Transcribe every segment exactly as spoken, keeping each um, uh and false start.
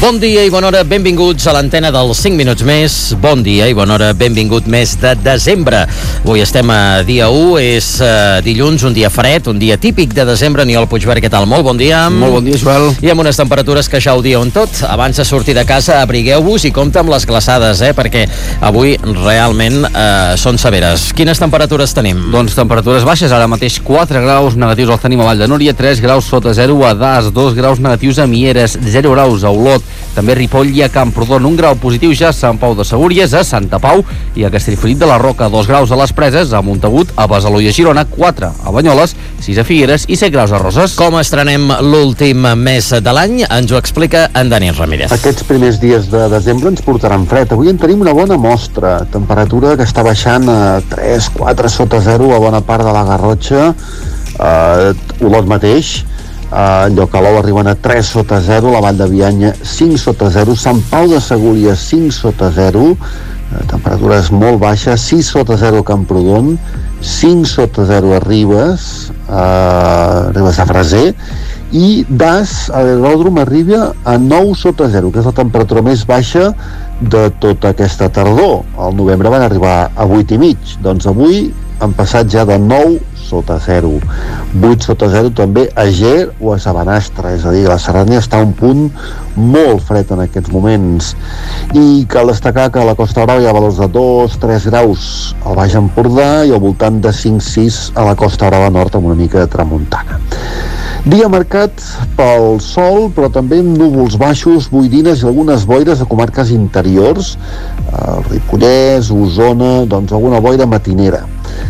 Bon dia i bona hora, benvinguts a l'antena dels cinc minuts més. Bon dia i bona hora, benvingut mes de desembre. Avui estem a dia u, és uh, dilluns, un dia fred, un dia típic de desembre. Aniol Puigvert, què tal? Molt bon dia. Molt bon dia, Joel. I amb unes temperatures que ja ho diuen tot. Abans de sortir de casa, abrigueu-vos i compte amb les glaçades, eh? Perquè avui realment uh, són severes. Quines temperatures tenim? Doncs temperatures baixes, ara mateix quatre graus negatius els tenim a Vall de Núria, tres graus sota zero a Das, dos graus negatius a Mieres, zero graus a Olot, també a Ripoll i a Camprodon, un grau positiu ja a Sant Pau de Segúries, a Santa Pau i a Castellfollit de la Roca, dos graus a les Preses, a Montagut, a Besalú i a Girona, quatre a Banyoles, sis a Figueres i set graus a Roses. Com estrenem l'últim mes de l'any? Ens ho explica en Dani Ramírez. Aquests primers dies de desembre ens portaran fred. Avui en tenim una bona mostra. Temperatura que està baixant a tres quatre sota zero a bona part de la Garrotxa, eh, Olot mateix. Uh, Llocalou arriben a tres sota zero, la Vall de Bianya cinc sota zero, Sant Pau de Segúries cinc sota zero, uh, temperatures molt baixes, sis sota zero a Camprodon, cinc sota zero a Ribes, uh, Ribes de Freser, i Das, a l'aeròdrom, arriba a nou sota zero, que és la temperatura més baixa de tota aquesta tardor. Al novembre van arribar a vuit i mig, doncs avui han passat ja de nou sota zero. vuit sota zero també a Ger o a Sabanastre, és a dir, la Cerdanya està a un punt molt fred en aquests moments. I cal destacar que a la Costa Brava hi ha valors de dos tres graus al Baix Empordà i al voltant de cinc sis a la Costa Brava Nord amb una mica de tramuntana. Dia marcat pel sol, però també amb núvols baixos, boirines i algunes boires a comarques interiors, el Ripollès, Osona, doncs alguna boira matinera.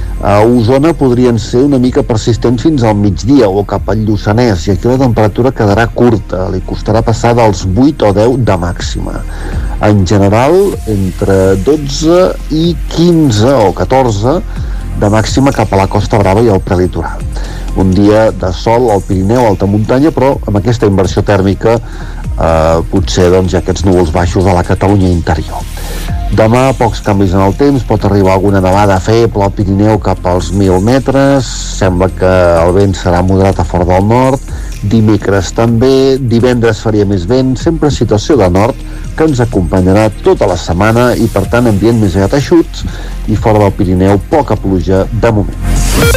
A Osona podrien ser una mica persistents fins al migdia o cap al Lluçanès, i aquí la temperatura quedarà curta, li costarà passar dels vuit o deu de màxima. En general, entre dotze i quinze o catorze de màxima cap a la Costa Brava i al prelitoral. Un dia de sol al Pirineu, alta muntanya, però amb aquesta inversió tèrmica eh, potser doncs, hi ha aquests núvols baixos a la Catalunya interior. Demà pocs canvis en el temps, pot arribar alguna nevada feble al Pirineu cap als mil metres, sembla que el vent serà moderat a fort del nord, dimecres també, divendres faria més vent, sempre situació de nord que ens acompanyarà tota la setmana i per tant ambient més aviat eixuts i fora del Pirineu poca pluja de moment.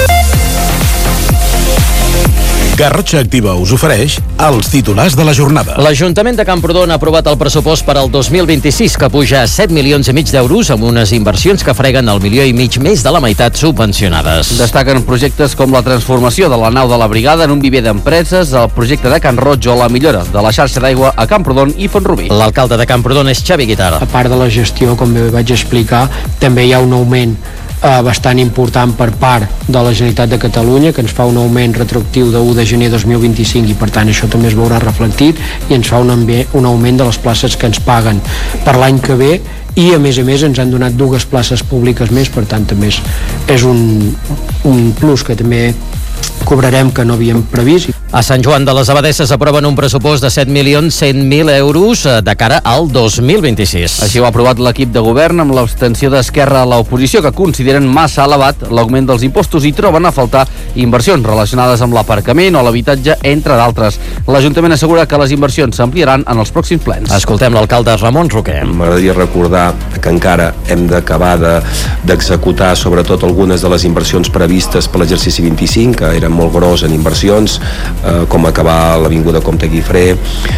Garrotxa Activa us ofereix els titulars de la jornada. L'Ajuntament de Camprodon ha aprovat el pressupost per al dos mil vint-i-sis, que puja a set milions i mig d'euros amb unes inversions que freguen el milió i mig més de la meitat subvencionades. Destaquen projectes com la transformació de la nau de la brigada en un viver d'empreses, el projecte de Can Roig o la millora de la xarxa d'aigua a Camprodon i Font-rubí. L'alcalde de Camprodon és Xavi Guitar. A part de la gestió, com bé vaig explicar, també hi ha un augment Eh, bastant important per part de la Generalitat de Catalunya, que ens fa un augment retroactiu de u de gener dos mil vint-i-cinc i per tant això també es veurà reflectit i ens fa un, un augment de les places que ens paguen per l'any que ve i a més a més ens han donat dues places públiques més, per tant també és, és un, un plus que també cobrarem que no havíem previst. A Sant Joan de les Abadesses aproven un pressupost de set milions cent mil euros de cara al dos mil vint-i-sis. Així ho ha aprovat l'equip de govern amb l'abstenció d'Esquerra a l'oposició, que consideren massa elevat l'augment dels impostos i troben a faltar inversions relacionades amb l'aparcament o l'habitatge, entre d'altres. L'Ajuntament assegura que les inversions s'ampliaran en els pròxims plens. Escoltem l'alcalde Ramon Roquer. M'agradaria recordar que encara hem d'acabar d'executar de, sobretot algunes de les inversions previstes per l'exercici vint-i-cinc, que eren molt gros en inversions, eh, com acabar l'Avinguda Comte Guifré.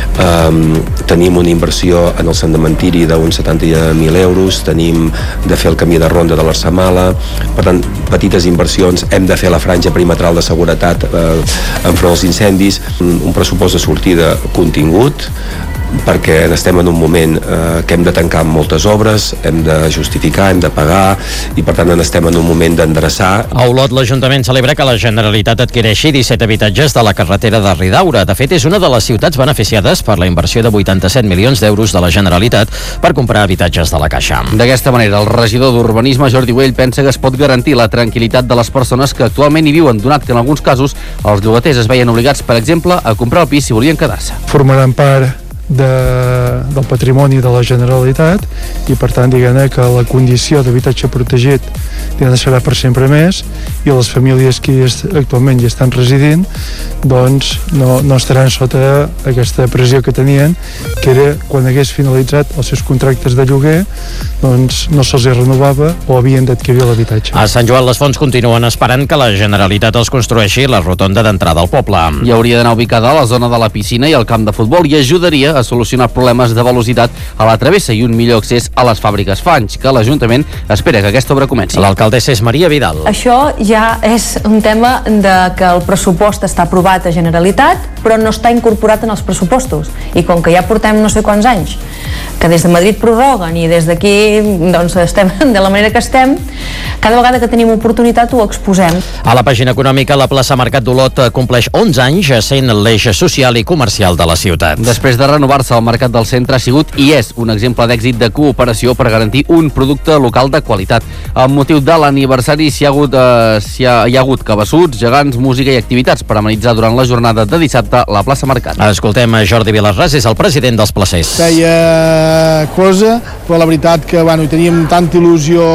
Eh, tenim una inversió en el cementiri d'uns setanta mil euros, tenim de fer el camí de ronda de l'Arsamala, per tant, petites inversions, hem de fer la franja perimetral de seguretat eh, enfront dels incendis, un pressupost de sortida contingut, perquè estem en un moment eh, que hem de tancar moltes obres, hem de justificar, hem de pagar i per tant estem en un moment d'endreçar. A Olot l'Ajuntament celebra que la Generalitat adquireixi disset habitatges de la carretera de Ridaura. De fet, és una de les ciutats beneficiades per la inversió de vuitanta-set milions d'euros de la Generalitat per comprar habitatges de la Caixa. D'aquesta manera, el regidor d'Urbanisme, Jordi Güell, pensa que es pot garantir la tranquil·litat de les persones que actualment hi viuen, donat que en alguns casos els llogaters es veien obligats, per exemple, a comprar el pis si volien quedar-se. Formaran part de, del patrimoni de la Generalitat, i per tant diguem-ne que la condició d'habitatge protegit diguem-ne serà per sempre més, i les famílies que actualment hi estan residint doncs no, no estaran sota aquesta pressió que tenien, que era quan hagués finalitzat els seus contractes de lloguer, doncs no se'ls renovava o havien d'adquirir l'habitatge. A Sant Joan les Fonts continuen esperant que la Generalitat els construeixi la rotonda d'entrada al poble. I hauria d'anar ubicada a la zona de la piscina i el camp de futbol, i ajudaria a solucionar problemes de velocitat a la travessa i un millor accés a les fàbriques. Fa anys que l'Ajuntament espera que aquesta obra comenci. L'alcaldessa és Maria Vidal. Això ja és un tema de que el pressupost està aprovat a Generalitat, però no està incorporat en els pressupostos. I com que ja portem no sé quants anys que des de Madrid prorroguen i des d'aquí doncs estem de la manera que estem, cada vegada que tenim oportunitat ho exposem. A la pàgina econòmica, la plaça Mercat d'Olot compleix onze anys sent l'eix social i comercial de la ciutat. Després de renovar-se, el mercat del centre ha sigut i és un exemple d'èxit de cooperació per garantir un producte local de qualitat. Amb motiu de l'aniversari s'hi ha hagut, eh, s'hi ha, hi ha hagut cabassuts, gegants, música i activitats per amenitzar durant la jornada de dissabte la plaça Mercat. Escoltem a Jordi Vilarràs, és el president dels placers. Feia cosa, però la veritat que bueno, teníem tanta il·lusió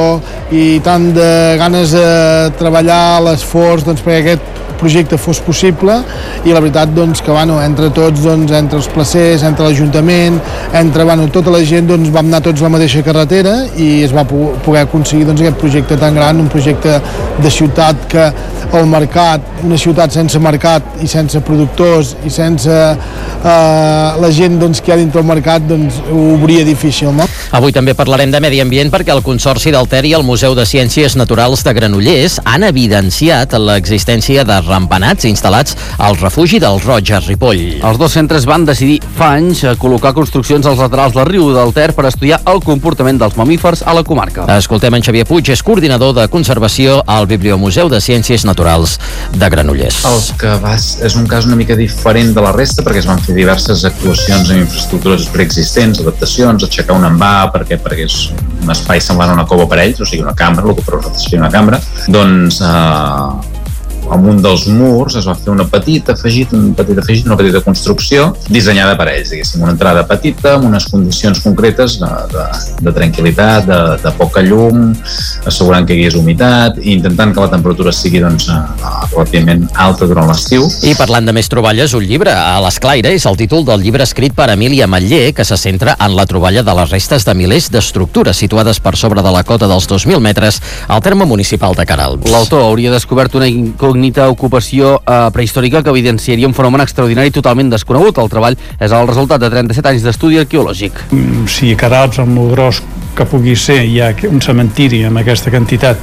i tant de ganes de treballar l'esforç doncs, perquè aquest projecte fos possible, i la veritat doncs, que bueno, entre tots, doncs, entre els placers, entre l'Ajuntament, entre bueno, tota la gent, doncs, vam anar tots a la mateixa carretera i es va poder aconseguir doncs, aquest projecte tan gran, un projecte de ciutat que el mercat, una ciutat sense mercat i sense productors i sense eh, la gent doncs, que hi ha dintre el mercat, doncs, ho obria difícil, no? Avui també parlarem de medi ambient perquè el Consorci del Ter i el Museu de Ciències Naturals de Granollers han evidenciat l'existència de rampanats instal·lats al refugi del Roig a Ripoll. Els dos centres van decidir fa anys col·locar construccions als laterals del riu del Ter per estudiar el comportament dels mamífers a la comarca. Escoltem en Xavier Puig, és coordinador de conservació al Bibliomuseu de Ciències Naturals de Granollers. El que va, és un cas una mica diferent de la resta perquè es van fer diverses actuacions en infraestructures preexistents, adaptacions, aixecar un envà perquè, perquè és un espai semblant a una cova per ells, o sigui una cambra, el que per nosaltres seria una cambra, doncs eh, amb un dels murs es va fer una petita afegit, un petit afegit, una petita construcció dissenyada per ells, diguéssim, una entrada petita amb unes condicions concretes de, de, de tranquil·litat, de, de poca llum, assegurant que hi hagués humitat i intentant que la temperatura sigui doncs, relativament alta durant l'estiu. I parlant de més troballes, un llibre a l'Esclaire és el títol del llibre escrit per Emília Matller, que se centra en la troballa de les restes de milers d'estructures situades per sobre de la cota dels dos mil metres al terme municipal de Queralbs. L'autor hauria descobert una incògnita ocupació eh, prehistòrica que evidenciaria un fenomen extraordinari totalment desconegut. El treball és el resultat de trenta-set anys d'estudi arqueològic. Si Queralbs, amb el gros que pugui ser, hi ha un cementiri amb aquesta quantitat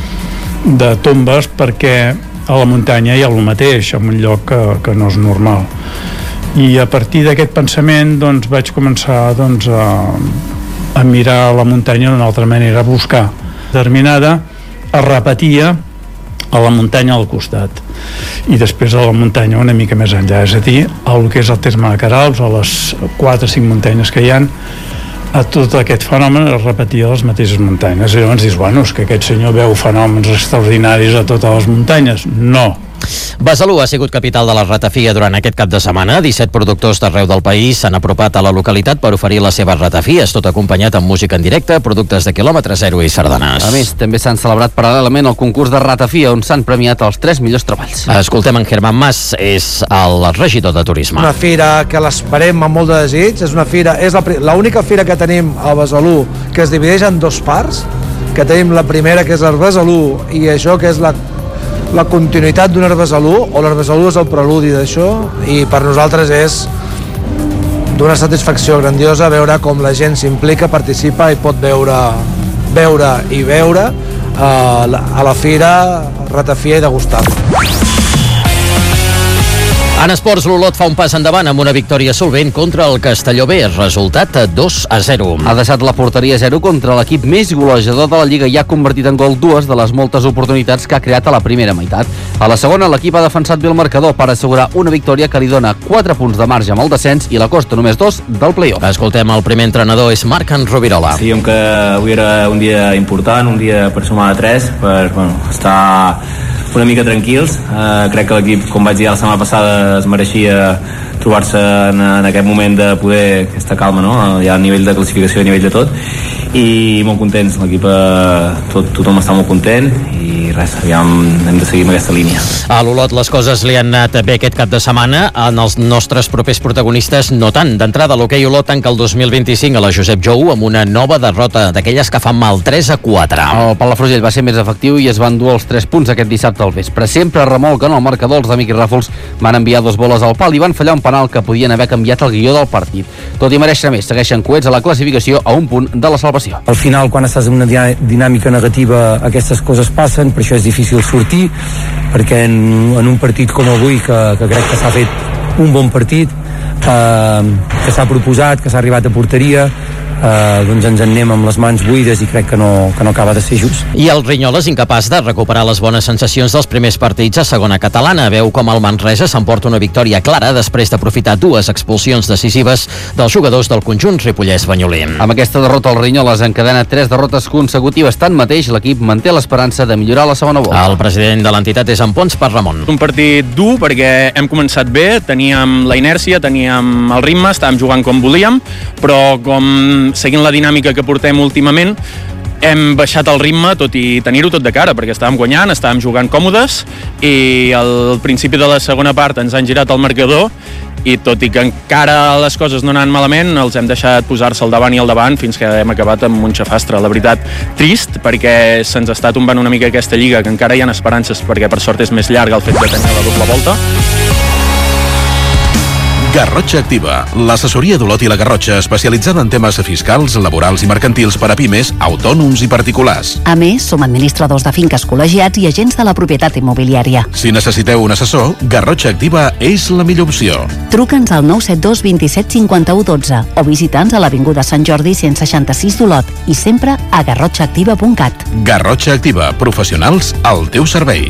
de tombes, perquè a la muntanya hi ha el mateix, en un lloc que, que no és normal. I a partir d'aquest pensament doncs, vaig començar doncs, a, a mirar la muntanya d'una altra manera, a buscar determinada, es repetia a la muntanya al costat i després a la muntanya una mica més enllà, és a dir, el que és el terme de Queralbs, a les quatre o cinc muntanyes que hi ha, a tot aquest fenomen es repetia a les mateixes muntanyes. I llavors dius, bueno, és que aquest senyor veu fenòmens extraordinaris a totes les muntanyes. No. Besalú ha sigut capital de la ratafia durant aquest cap de setmana. disset productors d'arreu del país s'han apropat a la localitat per oferir les seves ratafies, tot acompanyat amb música en directe, productes de quilòmetre zero i sardanes. A més, també s'han celebrat paral·lelament el concurs de ratafia, on s'han premiat els tres millors treballs. Escoltem en Germán Mas, és el regidor de turisme. Una fira que l'esperem amb molt de desig, és una fira, és l'única fira que tenim a Besalú que es divideix en dos parts, que tenim la primera que és el Besalú i això que és la la continuïtat d'un Besalú, o l'Besalú és el preludi d'això, i per nosaltres és d'una satisfacció grandiosa veure com la gent s'implica, participa i pot veure, veure i veure eh, a la fira, ratafia i degustar. En esports, l'Olot fa un pas endavant amb una victòria solvent contra el Castelló B, resultat dos a zero. Ha deixat la porteria a zero contra l'equip més golejador de la Lliga i ha convertit en gol dues de les moltes oportunitats que ha creat a la primera meitat. A la segona, l'equip ha defensat bé el marcador per assegurar una victòria que li dona quatre punts de marge amb el descens i la costa només dos del play-off. Escoltem, el primer entrenador és Marc Rovirola. Creiem que avui era un dia important, un dia per sumar de tres, per bueno, estar una mica tranquils. Uh, crec que l'equip, com vaig dir la setmana passada, es mereixia trobar-se en, en aquest moment de poder aquesta calma, no? Ja a nivell de classificació, a nivell de tot, i molt contents, l'equip eh, tot, tothom està molt content i res, aviam, hem de seguir amb aquesta línia. A l'Olot les coses li han anat bé aquest cap de setmana, en els nostres propers protagonistes no tant. D'entrada, l'hoquei Olot tanca el dos mil vint-i-cinc a la Josep Jou amb una nova derrota d'aquelles que fan mal, tres a quatre. El Palafrugell va ser més efectiu i es van dur els tres punts aquest dissabte al vespre. Sempre remolquen el marcador, els amics Ràfols van enviar dos boles al pal i van fallar un penal que podien haver canviat el guió del partit. Tot i mereixer més, segueixen coets a la classificació a un punt de la salvació. Al final, quan estàs en una dinàmica negativa, aquestes coses passen, per això és difícil sortir, perquè en, en un partit com avui, que, que crec que s'ha fet un bon partit, eh, que s'ha proposat, que s'ha arribat a porteria, eh, doncs ens en anem amb les mans buides i crec que no, que no acaba de ser just. I el Rinyoles incapaç de recuperar les bones sensacions dels primers partits a segona catalana. Veu com el Manresa s'emporta una victòria clara després d'aprofitar dues expulsions decisives dels jugadors del conjunt ripollès-banyolí. Amb aquesta derrota el Rinyoles encadena tres derrotes consecutives. Tanmateix, l'equip manté l'esperança de millorar la segona volta. El president de l'entitat és en Pons per Ramon. Un partit dur perquè hem començat bé, teníem la inèrcia, teníem el ritme, estàvem jugant com volíem, però com seguint la dinàmica que portem últimament, hem baixat el ritme, tot i tenir-ho tot de cara, perquè estàvem guanyant, estàvem jugant còmodes i al principi de la segona part ens han girat el marcador i tot i que encara les coses no anaven malament, els hem deixat posar-se al davant i al davant fins que hem acabat amb un xafastre. La veritat, trist, perquè se'ns està tombant una mica aquesta lliga, que encara hi ha esperances, perquè per sort és més llarga el fet de tenir la doble volta. Garrotxa Activa, l'assessoria d'Olot i la Garrotxa especialitzada en temes fiscals, laborals i mercantils per a pimes, autònoms i particulars. A més, som administradors de finques col·legiats i agents de la propietat immobiliària. Si necessiteu un assessor, Garrotxa Activa és la millor opció. Truca'ns al nou set dos vint set cinquanta-u dotze o visita'ns a l'Avinguda Sant Jordi cent seixanta-sis d'Olot i sempre a garrotxa activa punt cat. Garrotxa Activa, professionals al teu servei.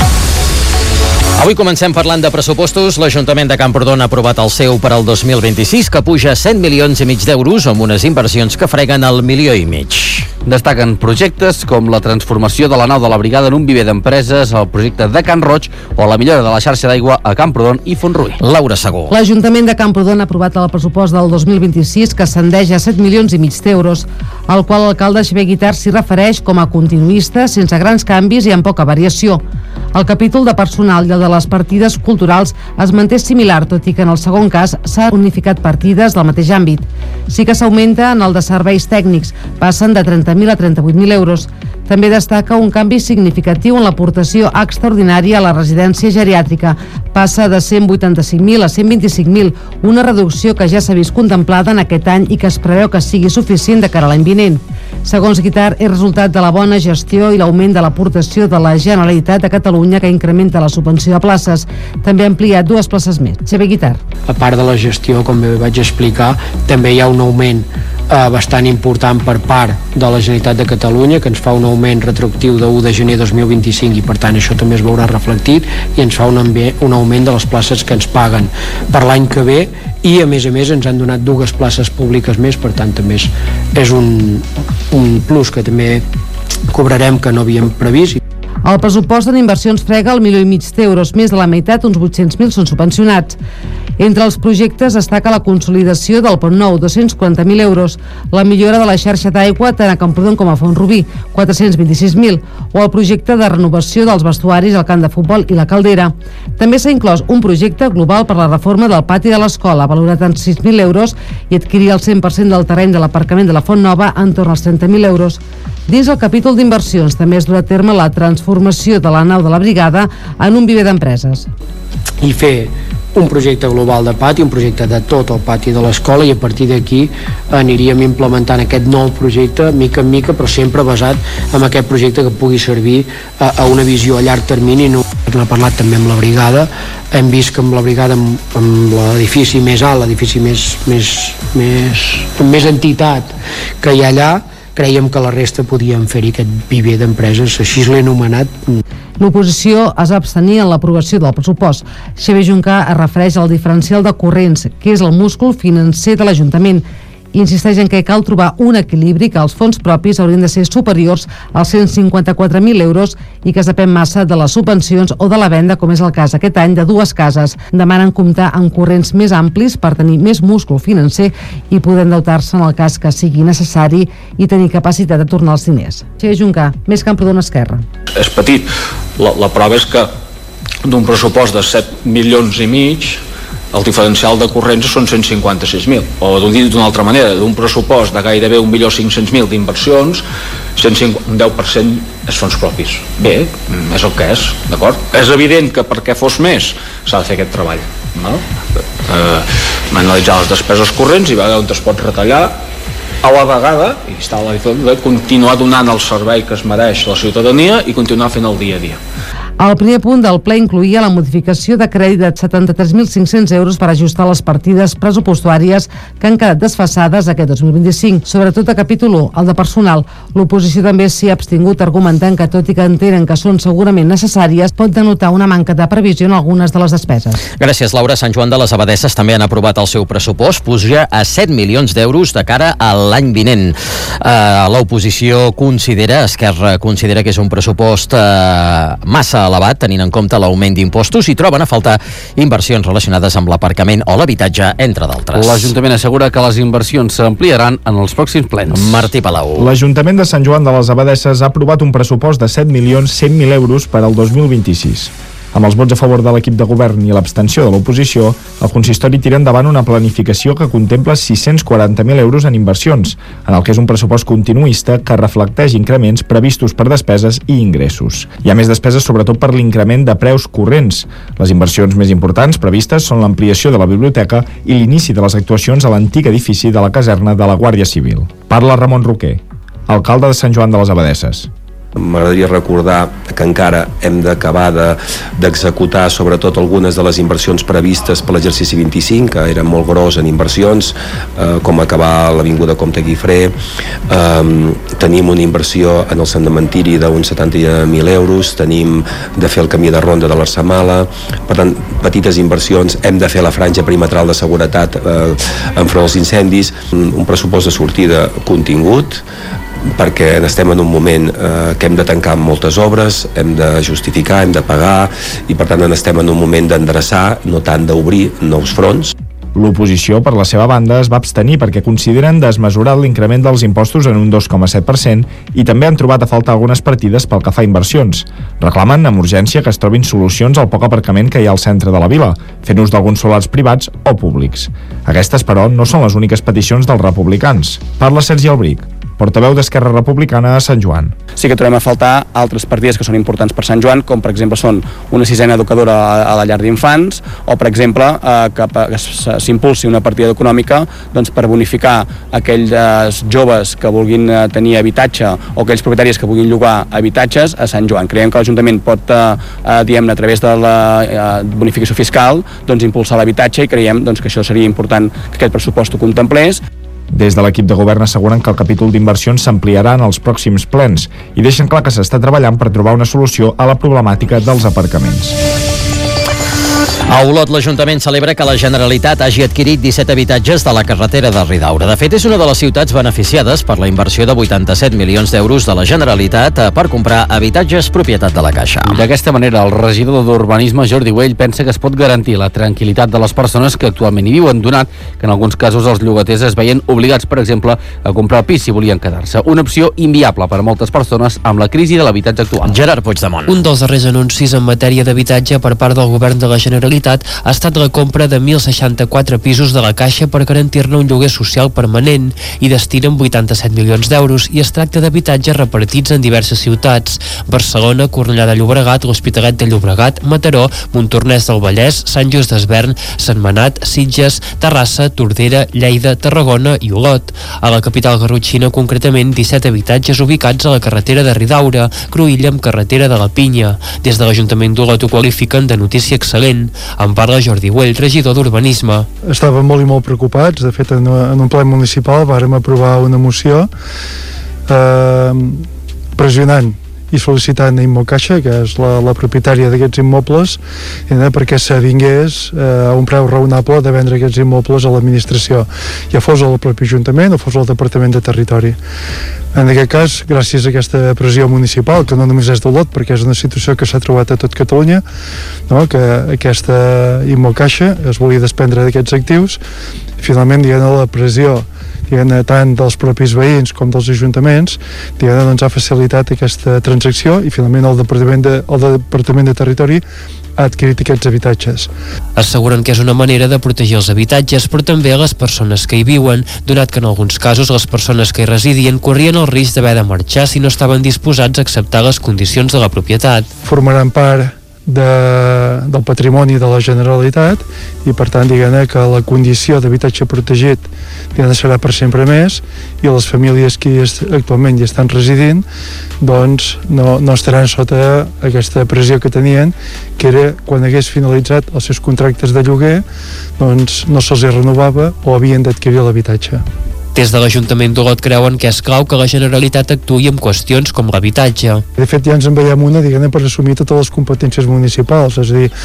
Avui comencem parlant de pressupostos. L'Ajuntament de Camprodon ha aprovat el seu per al dos mil vint-i-sis, que puja set milions i mig d'euros amb unes inversions que freguen el milió i mig. Destaquen projectes com la transformació de la nau de la brigada en un viver d'empreses, el projecte de Can Roig o la millora de la xarxa d'aigua a Camprodon i Font-rui. Laura Segó. L'Ajuntament de Camprodon ha aprovat el pressupost del dos mil vint-i-sis, que ascendeix a set milions i mig d'euros, al qual l'alcalde Xavier Guitart s'hi refereix com a continuista, sense grans canvis i amb poca variació. El capítol de personal i el de les partides culturals es manté similar, tot i que en el segon cas s'ha unificat partides del mateix àmbit. Sí que s'augmenta en el de serveis tècnics, passen de trenta mil a trenta-vuit mil euros. També destaca un canvi significatiu en l'aportació extraordinària a la residència geriàtrica. Passa de cent vuitanta-cinc mil a cent vint-i-cinc mil, una reducció que ja s'ha vist contemplada en aquest any i que es preveu que sigui suficient de cara a l'any vinent. Segons Guitart, és resultat de la bona gestió i l'augment de l'aportació de la Generalitat de Catalunya, que incrementa la subvenció de places. També ha ampliat dues places més. Xavier Guitart. A part de la gestió, com bé vaig explicar, també hi ha un augment eh, bastant important per part de la Generalitat de Catalunya, que ens fa un augment retroactiu de u de gener dos mil vint-i-cinc i per tant això també es veurà reflectit i ens fa un, un augment de les places que ens paguen per l'any que ve i a més a més ens han donat dues places públiques més, per tant també és, és un, un plus que també cobrarem que no havíem previst. El pressupost en inversions frega el milió i mig d'euros, més de la meitat, uns vuit-cents mil, són subvencionats. Entre els projectes destaca la consolidació del Pont Nou, dos-cents quaranta mil euros, la millora de la xarxa d'aigua tant a Camprodon com a Font-rubí, quatre-cents vint-i-sis mil, o el projecte de renovació dels vestuaris al camp de futbol i la caldera. També s'ha inclòs un projecte global per la reforma del pati de l'escola, valorat en sis mil euros, i adquirir el cent per cent del terreny de l'aparcament de la Font Nova en torn als trenta mil euros. Dins el capítol d'inversions també es durà a terme la transformació de la nau de la brigada en un viver d'empreses. I fer un projecte global de pati, un projecte de tot el pati de l'escola, i a partir d'aquí aniríem implementant aquest nou projecte mica en mica, però sempre basat en aquest projecte que pugui servir a, a una visió a llarg termini. No hem parlat també amb la brigada, hem vist que amb la brigada, amb, amb l'edifici més alt, l'edifici més, més, més, amb més entitat que hi ha allà, creiem que la resta podíem fer-hi aquest viver d'empreses, així l'he anomenat. L'oposició es va abstenir en l'aprovació del pressupost. Xavier Juncà es refereix al diferencial de corrents, que és el múscul financer de l'Ajuntament, i insisteix en que cal trobar un equilibri, que els fons propis haurien de ser superiors als cent cinquanta-quatre mil euros i que es depèn massa de les subvencions o de la venda, com és el cas aquest any de dues cases. Demanen comptar amb corrents més amplis per tenir més múscul financer i poder endeutar-se en el cas que sigui necessari i tenir capacitat de tornar els diners. Xavier Juncà, Més Camprodon, Esquerra. És petit. La, la prova és que d'un pressupost de set milions i mig el diferencial de corrents són cent cinquanta-sis mil, o dit d'una altra manera, d'un pressupost de gairebé un milió cinc-cents mil d'inversions, un deu per cent és fons propis. Bé, és el que és, d'acord? És evident que perquè fos més s'ha de fer aquest treball, no? Eh, analitzar les despeses corrents i veure on es pot retallar a la vegada, i està a la de continuar donant el servei que es mereix la ciutadania i continuar fent el dia a dia. El primer punt del ple incloïa la modificació de crèdit de setanta-tres mil cinc-cents euros per ajustar les partides pressupostàries que han quedat desfasades aquest dos mil vint-i-cinc, sobretot a capítol u, el de personal. L'oposició també s'hi ha abstingut argumentant que, tot i que entenen que són segurament necessàries, pot denotar una manca de previsió en algunes de les despeses. Gràcies, Laura. Sant Joan de les Abadesses també han aprovat el seu pressupost, puja a set milions d'euros de cara a l'any vinent. Uh, L'oposició considera, Esquerra considera que és un pressupost uh, massa elevat, tenint en compte l'augment d'impostos, i troben a faltar inversions relacionades amb l'aparcament o l'habitatge, entre d'altres. L'Ajuntament assegura que les inversions s'ampliaran en els pròxims plens. Martí Palau. L'Ajuntament de Sant Joan de les Abadesses ha aprovat un pressupost de set milions cent mil euros per al dos mil vint-i-sis. Amb els vots a favor de l'equip de govern i l'abstenció de l'oposició, el consistori tira endavant una planificació que contempla sis-cents quaranta mil euros en inversions, en el que és un pressupost continuista que reflecteix increments previstos per despeses i ingressos. Hi ha més despeses sobretot per l'increment de preus corrents. Les inversions més importants previstes són l'ampliació de la biblioteca i l'inici de les actuacions a l'antic edifici de la caserna de la Guàrdia Civil. Parla Ramon Roquer, alcalde de Sant Joan de les Abadesses. M'agradaria recordar que encara hem d'acabar d'executar de, sobretot algunes de les inversions previstes per l'exercici vint-i-cinc, que eren molt gros en inversions, eh, com acabar l'Avinguda Comte Guifré. Eh, tenim una inversió en el cementiri d'uns setanta mil euros, tenim de fer el camí de ronda de l'Arsamala, per tant, petites inversions. Hem de fer la franja perimetral de seguretat eh, enfront dels incendis, un pressupost de sortida contingut, perquè estem en un moment eh, que hem de tancar moltes obres, hem de justificar, hem de pagar, i per tant estem en un moment d'endreçar, no tant d'obrir nous fronts. L'oposició, per la seva banda, es va abstenir perquè consideren desmesurat l'increment dels impostos en un dos coma set per cent i també han trobat a faltar algunes partides pel que fa a inversions. Reclamen amb urgència que es trobin solucions al poc aparcament que hi ha al centre de la vila, fent ús d'alguns solars privats o públics. Aquestes, però, no són les úniques peticions dels republicans. Parla Sergi Albric, portaveu d'Esquerra Republicana a Sant Joan. Sí que trobem a faltar altres partides que són importants per Sant Joan, com per exemple són una sisena educadora a la llar d'infants, o per exemple eh, que, que s'impulsi una partida econòmica doncs, per bonificar aquells joves que vulguin tenir habitatge o aquells propietaris que vulguin llogar habitatges a Sant Joan. Creiem que l'Ajuntament pot, eh, diguem-ne, a través de la eh, bonificació fiscal, doncs, impulsar l'habitatge, i creiem doncs, que això seria important que aquest pressupost ho contemplés. Des de l'equip de govern asseguren que el capítol d'inversions s'ampliarà en els pròxims plens i deixen clar que s'està treballant per trobar una solució a la problemàtica dels aparcaments. A Olot, l'Ajuntament celebra que la Generalitat hagi adquirit disset habitatges de la carretera de Ridaura. De fet, és una de les ciutats beneficiades per la inversió de vuitanta-set milions d'euros de la Generalitat per comprar habitatges propietat de la Caixa. D'aquesta manera, el regidor d'Urbanisme, Jordi Güell, pensa que es pot garantir la tranquil·litat de les persones que actualment hi viuen, donat que en alguns casos els llogaters es veien obligats, per exemple, a comprar el pis si volien quedar-se. Una opció inviable per a moltes persones amb la crisi de l'habitatge actual. Gerard Puigdemont. Un dels darrers anuncis en matèria d'habitatge per part del govern de la Generalitat ha estat la compra de deu seixanta-quatre pisos de la Caixa per garantir-ne un lloguer social permanent i destinen vuitanta-set milions d'euros, i es tracta d'habitatges repartits en diverses ciutats: Barcelona, Cornellà de Llobregat, l'Hospitalet de Llobregat, Mataró, Montornès del Vallès, Sant Just Desvern, Sentmenat, Sitges, Terrassa, Tordera, Lleida, Tarragona i Olot. A la capital garrotxina, concretament, disset habitatges ubicats a la carretera de Ridaura, Cruïlla amb carretera de la Pinya. Des de l'Ajuntament d'Olot ho qualifiquen de notícia excel·lent. En parla Jordi Güell, regidor d'Urbanisme. Estàvem molt i molt preocupats. De fet, en, en un ple municipal vàrem aprovar una moció eh, pressionant i sol·licitant a Immocaixa, que és la, la propietària d'aquests immobles, eh, perquè s'avingués eh, a un preu raonable de vendre aquests immobles a l'administració, ja fos al propi Ajuntament o fos al Departament de Territori. En aquest cas, gràcies a aquesta pressió municipal, que no només és d'Olot, perquè és una situació que s'ha trobat a tot Catalunya, no? Que aquesta Immocaixa es volia desprendre d'aquests actius, finalment, diguem, la pressió diguem, tant dels propis veïns com dels ajuntaments diguem, doncs, ha facilitat aquesta transacció i finalment el Departament de, el Departament de Territori ha adquirit aquests habitatges. Asseguren que és una manera de protegir els habitatges, però també a les persones que hi viuen, donat que en alguns casos les persones que hi residien corrien el risc d'haver de marxar si no estaven disposats a acceptar les condicions de la propietat. Formaran part de, del patrimoni de la Generalitat i per tant diguem que la condició d'habitatge protegit diguem, serà per sempre més i les famílies que actualment hi estan residint doncs no, no estaran sota aquesta pressió que tenien, que era quan hagués finalitzat els seus contractes de lloguer doncs no se'ls renovava o havien d'adquirir l'habitatge. Des de l'Ajuntament d'Olot creuen que és clau que la Generalitat actuï en qüestions com l'habitatge. De fet, ja ens en veiem una, diguem, per assumir totes les competències municipals, és a dir,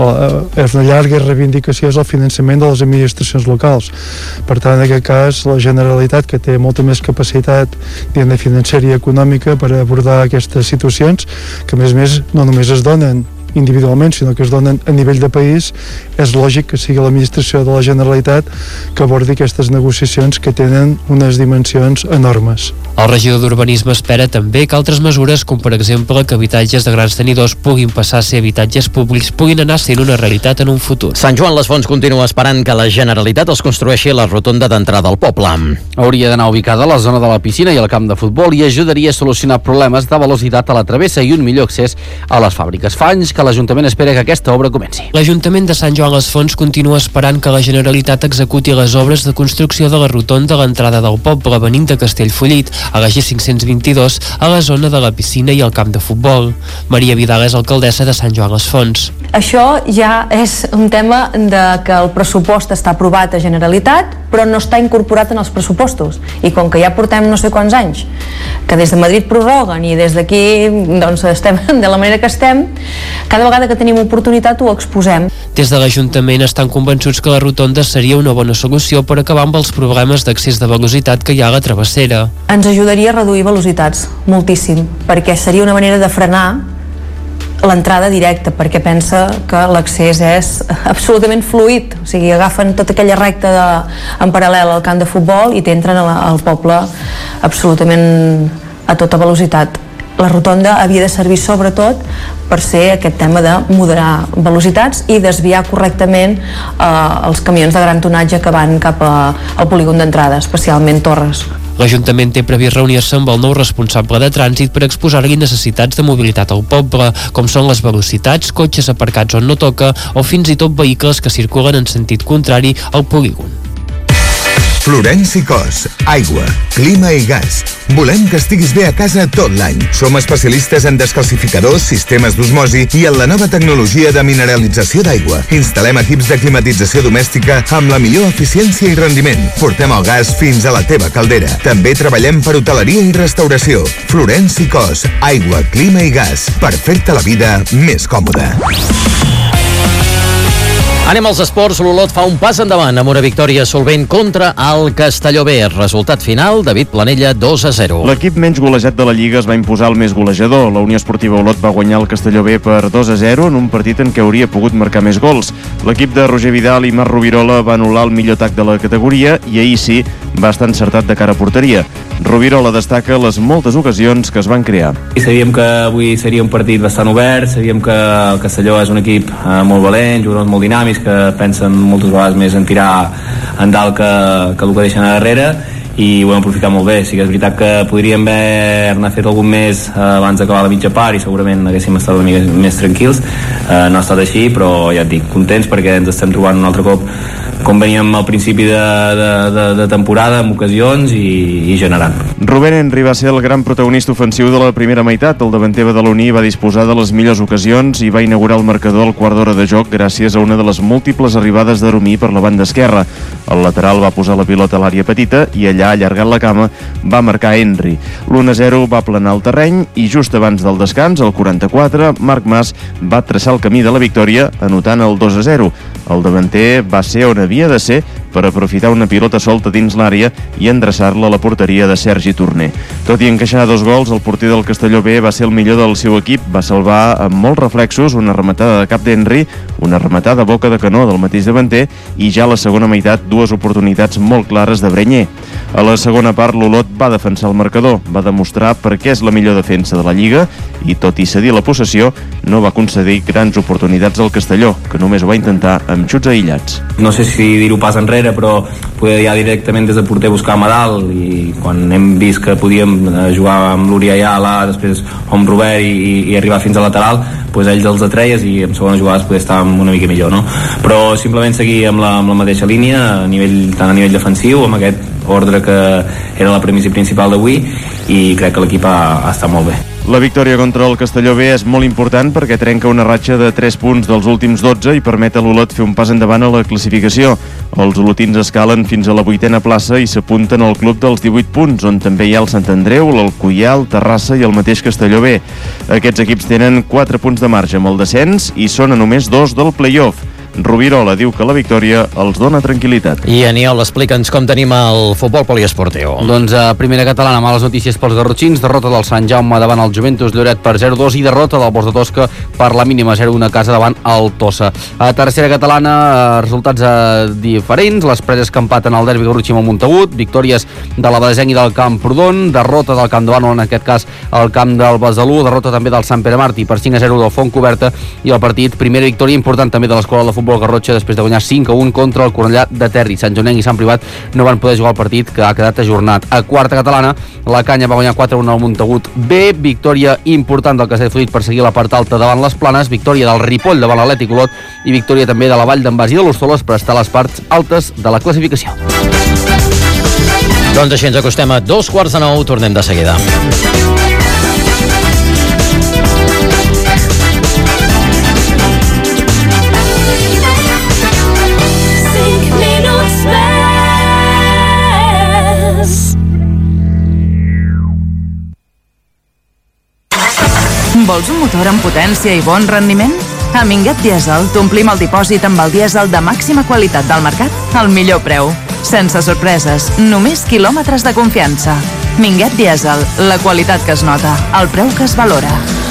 és una llarga reivindicació és el finançament de les administracions locals. Per tant, en aquest cas, la Generalitat, que té molta més capacitat diguem, de financera i econòmica per abordar aquestes situacions, que a més a més no només es donen individualment, sinó que es donen a nivell de país, és lògic que sigui l'administració de la Generalitat que abordi aquestes negociacions que tenen unes dimensions enormes. El regidor d'Urbanisme espera també que altres mesures, com per exemple que habitatges de grans tenidors puguin passar a ser habitatges públics, puguin anar sent una realitat en un futur. Sant Joan les Fonts continua esperant que la Generalitat es construeixi la rotonda d'entrada al poble. Hauria d'anar ubicada a la zona de la piscina i al camp de futbol i ajudaria a solucionar problemes de velocitat a la travessa i un millor accés a les fàbriques. Fa anys que l'Ajuntament espera que aquesta obra comenci. L'Ajuntament de Sant Joan les Fonts continua esperant que la Generalitat executi les obres de construcció de la rotonda a l'entrada del poble venint de Castellfollit a la G cinc-cents vint-i-dos a la zona de la piscina i al camp de futbol. Maria Vidal és alcaldessa de Sant Joan les Fonts. Això ja és un tema de que el pressupost està aprovat a Generalitat però no està incorporat en els pressupostos i com que ja portem no sé quants anys que des de Madrid prorroguen i des d'aquí doncs estem de la manera que estem, cada vegada que tenim oportunitat ho exposem. Des de l'Ajuntament estan convençuts que la rotonda seria una bona solució per acabar amb els problemes d'accés de velocitat que hi ha a la travessera. Ens ajudaria a reduir velocitats moltíssim, perquè seria una manera de frenar l'entrada directa, perquè pensa que l'accés és absolutament fluid, o sigui, agafen tota aquella recta de, en paral·lel al camp de futbol i t'entren al poble absolutament a tota velocitat. La rotonda havia de servir sobretot per ser aquest tema de moderar velocitats i desviar correctament eh, els camions de gran tonatge que van cap a, al polígon d'entrada, especialment Torres. L'Ajuntament té previst reunir-se amb el nou responsable de trànsit per exposar-li necessitats de mobilitat al poble, com són les velocitats, cotxes aparcats on no toca o fins i tot vehicles que circulen en sentit contrari al polígon. Florenci Cos, aigua, clima i gas. Volem que estiguis bé a casa tot l'any. Som especialistes en descalcificadors, sistemes d'osmosi i en la nova tecnologia de mineralització d'aigua. Instal·lem equips de climatització domèstica amb la millor eficiència i rendiment. Portem el gas fins a la teva caldera. També treballem per hoteleria i restauració. Florenci Cos, aigua, clima i gas. Per fer-te la vida més còmoda. Anem als esports. L'Olot fa un pas endavant amb una victòria solvent contra el Castelló B. Resultat final, David Planella, dos a zero. L'equip menys golejat de la Lliga es va imposar el més golejador. La Unió Esportiva Olot va guanyar el Castelló B per dos a zero en un partit en què hauria pogut marcar més gols. L'equip de Roger Vidal i Marc Rovirola va anul·lar el millor atac de la categoria i ahir sí va estar encertat de cara a porteria. Rovirola destaca les moltes ocasions que es van crear. Sabíem que avui seria un partit bastant obert, sabíem que el Castelló és un equip eh, molt valent, jugadors molt dinàmics que pensen moltes vegades més en tirar en dalt que, que el que deixen a darrere i ho hem aprofitat molt bé. Sí que és veritat que podríem haver fet algun més eh, abans d'acabar la mitja part i segurament haguéssim estat una mica més tranquils. Eh, no ha estat així, però ja et dic, contents perquè ens estem trobant un altre cop com veníem al principi de, de, de, de temporada, amb ocasions i, i generant. Rubén Henry va ser el gran protagonista ofensiu de la primera meitat. El davanter badaloní va disposar de les millors ocasions i va inaugurar el marcador al quart d'hora de joc gràcies a una de les múltiples arribades de Romí per la banda esquerra. El lateral va posar la pilota a l'àrea petita i allà, allargant la cama, va marcar Henry. l'u a zero va planar el terreny i just abans del descans, al quaranta-quatre, Marc Mas va traçar el camí de la victòria anotant el dos a zero. El davanter va ser on havia de ser per aprofitar una pilota solta dins l'àrea i endreçar-la a la porteria de Sergi Torner. Tot i encaixar dos gols, el porter del Castelló B va ser el millor del seu equip. Va salvar amb molts reflexos una rematada de cap d'Henry, una rematada a boca de canó del mateix davanter i ja a la segona meitat dues oportunitats molt clares de Brenyer. A la segona part l'Olot va defensar el marcador, va demostrar per què és la millor defensa de la Lliga i tot i cedir la possessió no va concedir grans oportunitats al Castelló, que només ho va intentar amb xuts aïllats. No sé si dir-ho pas enrere, però poder ja directament des de porter buscar a dalt, i quan hem vist que podíem jugar amb l'Uri allà, là, després amb Robert i, i arribar fins al lateral, doncs ells els atreies i en segones jugades poder estar una mica millor, no? Però simplement seguir amb la, amb la mateixa línia, a nivell, tant a nivell defensiu, amb aquest ordre que era la premissa principal d'avui, i crec que l'equip ha, ha estat molt bé. La victòria contra el Castelló B és molt important perquè trenca una ratxa de tres punts dels últims dotze i permet a l'Olot fer un pas endavant a la classificació. Els olotins escalen fins a la vuitena plaça i s'apunten al club dels divuit punts, on també hi ha el Sant Andreu, l'Alcoià, el Terrassa i el mateix Castelló B. Aquests equips tenen quatre punts de marge amb el descens i són a només dos del play-off. Rovirola diu que la victòria els dona tranquil·litat. I Aniol, explica'ns com tenim el futbol poliesportiu. Doncs a primera catalana, males notícies pels garrotxins, derrota del Sant Jaume davant el Juventus Lloret per zero dos i derrota del Bos de Tosca per la mínima zero una a casa davant el Tossa. A tercera catalana, resultats eh, diferents, les preses que empaten el derbi garrotxí amb el Montagut, victòries de la Badesenc i del Camprodon, derrota del Camp de Bànol, en aquest cas el camp del Besalú, derrota també del Sant Pere Martí per cinc a zero del Fontcoberta, i el partit, primera victòria important també de l'Escola de Futbol Garrotxa després de guanyar cinc a un contra el Cornellà de Terri. Sant Jonenc i Sant Privat no van poder jugar el partit, que ha quedat ajornat. A quarta catalana, la Canya va guanyar quatre a un al Montagut B, victòria important del Castellfollit per seguir la part alta davant les Planes, victòria del Ripoll davant l'Atlètic Olot i victòria també de la Vall d'en Bas i de l'Hostoles per estar a les parts altes de la classificació. Doncs així ens acostem a dos quarts de nou, tornem de seguida. Vols un motor amb potència i bon rendiment? A Minguet Diesel t'omplim el dipòsit amb el dièsel de màxima qualitat del mercat al millor preu. Sense sorpreses, només quilòmetres de confiança. Minguet Diesel, la qualitat que es nota, el preu que es valora.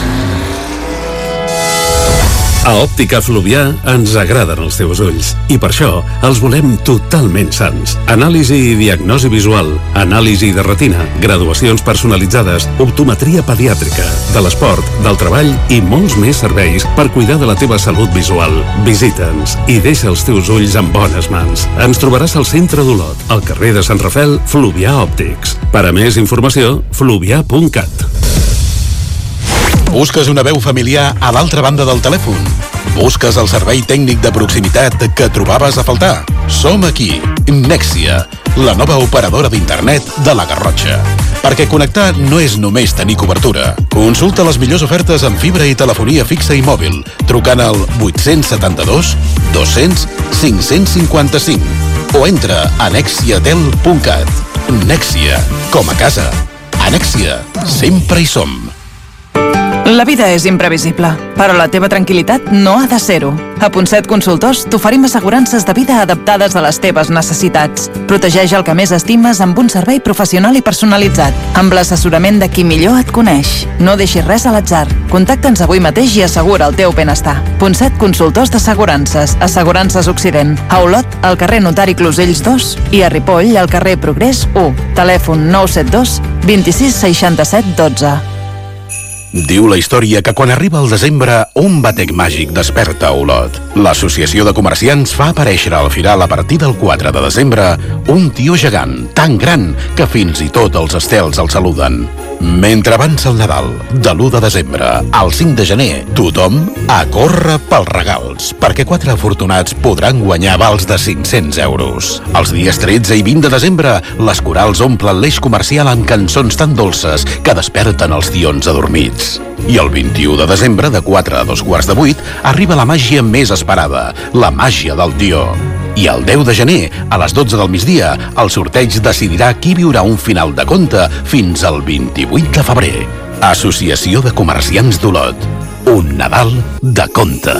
A Òptica Fluvià ens agraden els teus ulls i per això els volem totalment sans. Anàlisi i diagnosi visual, anàlisi de retina, graduacions personalitzades, optometria pediàtrica, de l'esport, del treball i molts més serveis per cuidar de la teva salut visual. Visita'ns i deixa els teus ulls en bones mans. Ens trobaràs al centre d'Olot, al carrer de Sant Rafel, Fluvià Òptics. Per a més informació, fluvià punt cat. Busques una veu familiar a l'altra banda del telèfon? Busques el servei tècnic de proximitat que trobaves a faltar? Som aquí, Nexia, la nova operadora d'internet de la Garrotxa. Perquè connectar no és només tenir cobertura. Consulta les millors ofertes en fibra i telefonia fixa i mòbil, trucant al vuit set dos, dos cents, cinc cinc cinc o entra a nexiatel punt cat. Nexia, com a casa. A Nexia, sempre hi som. La vida és imprevisible, però la teva tranquil·litat no ha de ser-ho. A Ponset Consultors t'oferim assegurances de vida adaptades a les teves necessitats. Protegeix el que més estimes amb un servei professional i personalitzat, amb l'assessorament de qui millor et coneix. No deixis res a l'atzar. Contacta'ns avui mateix i assegura el teu benestar. Ponset Consultors d'Assegurances, Assegurances Occident. A Olot, al carrer Notari Closells dos i a Ripoll, al carrer Progrés u. Telèfon nou set dos, vint sis seixanta-set dotze. Diu la història que quan arriba el desembre, un batec màgic desperta a Olot. L'Associació de Comerciants fa aparèixer al Firal a partir del quatre de desembre un tió gegant, tan gran que fins i tot els estels el saluden. Mentre avança el Nadal, de l'u de desembre al cinc de gener, tothom a córrer pels regals, perquè quatre afortunats podran guanyar vals de cinc-cents euros. Els dies tretze i vint de desembre, les corals omplen l'eix comercial amb cançons tan dolces que desperten els tions adormits. I el vint-i-u de desembre, de quatre a dos quarts de vuit, arriba la màgia més esperada, la màgia del tió. I el deu de gener, a les dotze del migdia, el sorteig decidirà qui viurà un final de conte fins al vint-i-vuit de febrer. Associació de Comerciants d'Olot. Un Nadal de conte.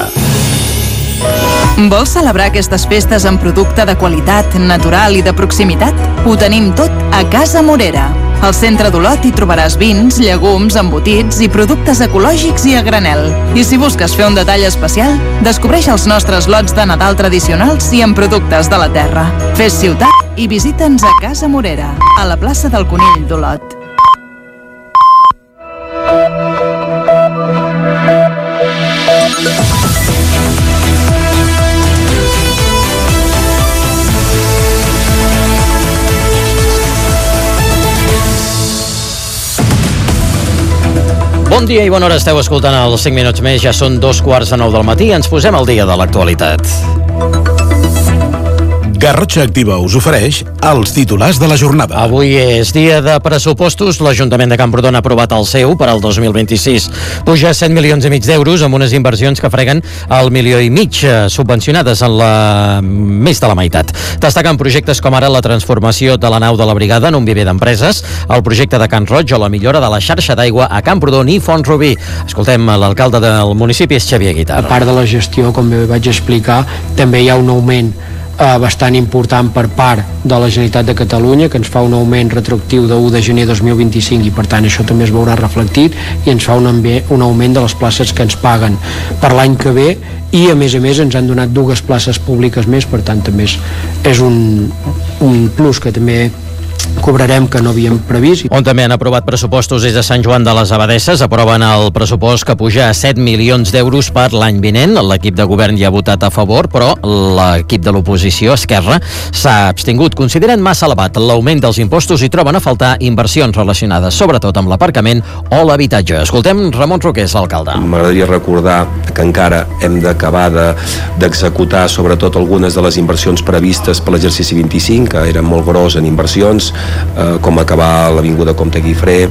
Vols celebrar aquestes festes amb producte de qualitat, natural i de proximitat? Ho tenim tot a Casa Morera. Al centre d'Olot hi trobaràs vins, llegums, embotits i productes ecològics i a granel. I si busques fer un detall especial, descobreix els nostres lots de Nadal tradicionals i amb productes de la terra. Fes ciutat i visita'ns a Casa Morera, a la plaça del Conill d'Olot. Bon dia i bona hora, esteu escoltant els cinc minuts més, ja són dos quarts de nou del matí, ens posem al dia de l'actualitat. Garrotxa Activa us ofereix els titulars de la jornada. Avui és dia de pressupostos. L'Ajuntament de Camprodon ha aprovat el seu per al dos mil vint-i-sis. Puja set milions i mig d'euros amb unes inversions que freguen el milió i mig, subvencionades en la més de la meitat. Destaquen projectes com ara la transformació de la nau de la brigada en un viver d'empreses, el projecte de Can Roig o la millora de la xarxa d'aigua a Camprodon i Font-rubí. Escoltem l'alcalde del municipi, és Xavier Guitarra. A part de la gestió, com bé vaig explicar, també hi ha un augment Eh, bastant important per part de la Generalitat de Catalunya, que ens fa un augment retroactiu de u de gener dos mil vint-i-cinc i per tant això també es veurà reflectit i ens fa un, un augment de les places que ens paguen per l'any que ve i a més a més ens han donat dues places públiques més, per tant també és, és un, un plus que també cobrarem que no havíem previst. On també han aprovat pressupostos és a Sant Joan de les Abadesses. Aproven el pressupost que puja a set milions d'euros per l'any vinent. L'equip de govern hi ha votat a favor, però l'equip de l'oposició, Esquerra, s'ha abstingut. Consideren massa elevat l'augment dels impostos i troben a faltar inversions relacionades, sobretot amb l'aparcament o l'habitatge. Escoltem Ramon Roqués, l'alcalde. M'agradaria recordar que encara hem d'acabar d'executar sobretot algunes de les inversions previstes per l'exercici vint-i-cinc, que eren molt gros en inversions, eh, com acabar l'Avinguda Comte Guifré.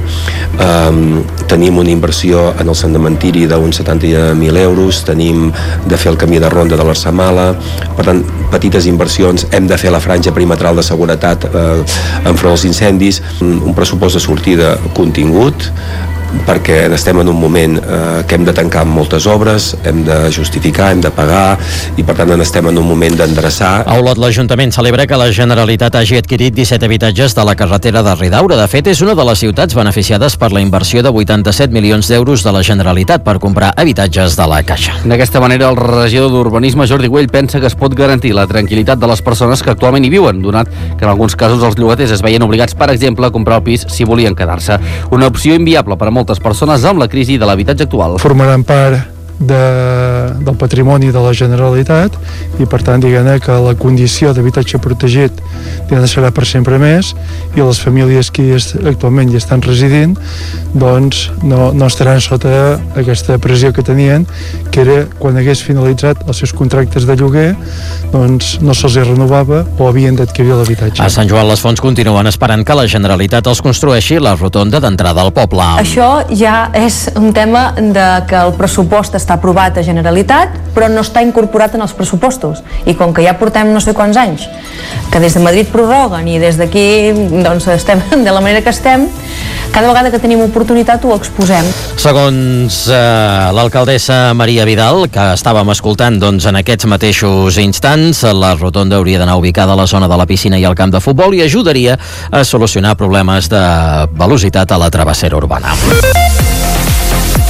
Eh, tenim una inversió en el cementiri d'uns setanta mil euros, tenim de fer el camí de ronda de l'Arsamala, per tant, petites inversions. Hem de fer la franja perimetral de seguretat eh, enfront dels incendis, un pressupost de sortida contingut, perquè estem en un moment eh, que hem de tancar moltes obres, hem de justificar, hem de pagar i per tant estem en un moment d'endreçar. A Olot l'Ajuntament celebra que la Generalitat hagi adquirit disset habitatges de la carretera de Ridaura. De fet, és una de les ciutats beneficiades per la inversió de vuitanta-set milions d'euros de la Generalitat per comprar habitatges de la Caixa. D'aquesta manera, el regidor d'Urbanisme, Jordi Güell, pensa que es pot garantir la tranquil·litat de les persones que actualment hi viuen, donat que en alguns casos els llogaters es veien obligats, per exemple, a comprar el pis si volien quedar-se. Una opció inviable per a moltes persones amb la crisi de l'habitatge actual. Formaran part de, del patrimoni de la Generalitat i per tant diguem que la condició d'habitatge protegit diguem, serà per sempre més i les famílies que hi est, actualment hi estan residint doncs no, no estaran sota aquesta pressió que tenien, que era quan hagués finalitzat els seus contractes de lloguer doncs no se'ls renovava o havien d'adquirir l'habitatge. A Sant Joan les Fonts continuen esperant que la Generalitat els construeixi la rotonda d'entrada al poble. Això ja és un tema de que el pressupost està aprovat a Generalitat, però no està incorporat en els pressupostos. I com que ja portem no sé quants anys, que des de Madrid prorroguen i des d'aquí doncs estem de la manera que estem, cada vegada que tenim oportunitat ho exposem. Segons eh, l'alcaldessa Maria Vidal, que estàvem escoltant doncs, en aquests mateixos instants, la rotonda hauria d'anar ubicada a la zona de la piscina i al camp de futbol i ajudaria a solucionar problemes de velocitat a la travessera urbana.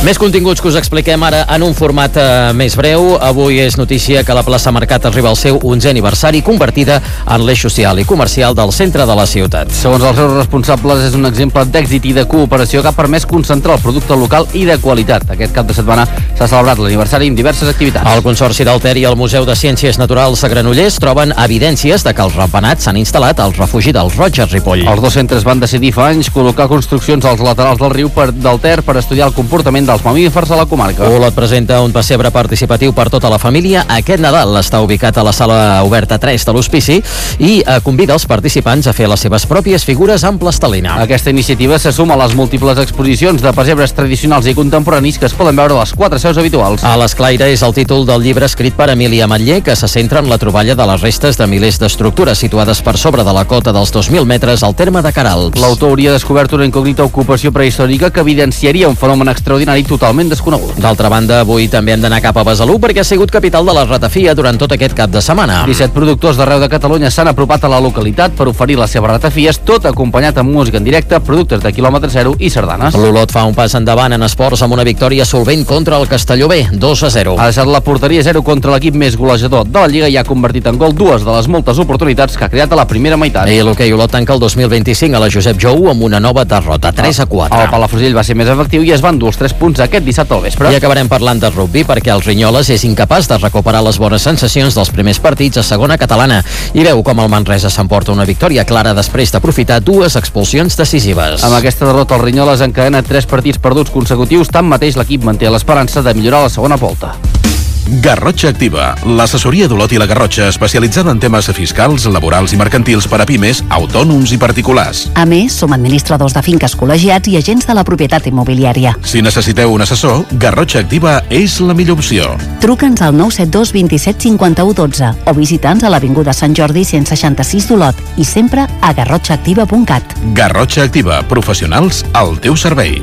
Més continguts que us expliquem ara en un format eh, més breu. Avui és notícia que la plaça Mercat arriba al seu onzè aniversari, convertida en l'eix social i comercial del centre de la ciutat. Segons els seus responsables, és un exemple d'èxit i de cooperació que ha permès concentrar el producte local i de qualitat. Aquest cap de setmana s'ha celebrat l'aniversari amb diverses activitats. El Consorci del Ter i el Museu de Ciències Naturals a Granollers troben evidències de que els ratpenats s'han instal·lat al refugi dels Roig a Ripoll. Els dos centres van decidir fa anys col·locar construccions als laterals del riu per, del Ter per estudiar el comportament dels mamífers a la comarca. Olot presenta un pessebre participatiu per tota la família. Aquest Nadal està ubicat a la sala oberta tres de l'Hospici i eh, convida els participants a fer les seves pròpies figures amb plastelina. Aquesta iniciativa se suma a les múltiples exposicions de pessebres tradicionals i contemporanis que es poden veure a les quatre seus habituals. A l'Esclaire és el títol del llibre escrit per Emília Matller, que se centra en la troballa de les restes de milers d'estructures situades per sobre de la cota dels dos mil metres al terme de Caralps. L'autor hauria descobert una incògnita ocupació prehistòrica que evidenciaria un fenomen extraordinari totalment desconegut. D'altra banda, avui també hem d'anar cap a Besalú perquè ha sigut capital de la ratafia durant tot aquest cap de setmana. disset productors d'arreu de Catalunya s'han apropat a la localitat per oferir les seves ratafies, tot acompanyat amb música en directe, productes de quilòmetre zero i sardanes. L'Olot fa un pas endavant en esports amb una victòria solvent contra el Castelló B, dos a zero. Ha deixat la porteria zero contra l'equip més golejador de la Lliga i ha convertit en gol dues de les moltes oportunitats que ha creat a la primera meitat. I l'hoquei Olot tanca el dos mil vint-i-cinc a la Josep Jou amb una nova derrota, tres a quatre. El Palafrugell va ser més efectiu i es van dur els tres punts aquest dissabte al vespre. I acabarem parlant de rugbi perquè el Rinyoles és incapaç de recuperar les bones sensacions dels primers partits a segona catalana i veu com el Manresa s'emporta una victòria clara després d'aprofitar dues expulsions decisives. Amb aquesta derrota el Rinyoles encadena tres partits perduts consecutius, tanmateix l'equip manté l'esperança de millorar la segona volta. Garrotxa Activa, l'assessoria d'Olot i la Garrotxa especialitzada en temes fiscals, laborals i mercantils per a pimes, autònoms i particulars. A més, som administradors de finques col·legiats i agents de la propietat immobiliària. Si necessiteu un assessor, Garrotxa Activa és la millor opció. Truca'ns al nou set dos dos set cinc u un dos o visita'ns a l'Avinguda Sant Jordi cent seixanta-sis d'Olot i sempre a garrotxa activa punt cat. Garrotxa Activa, professionals al teu servei.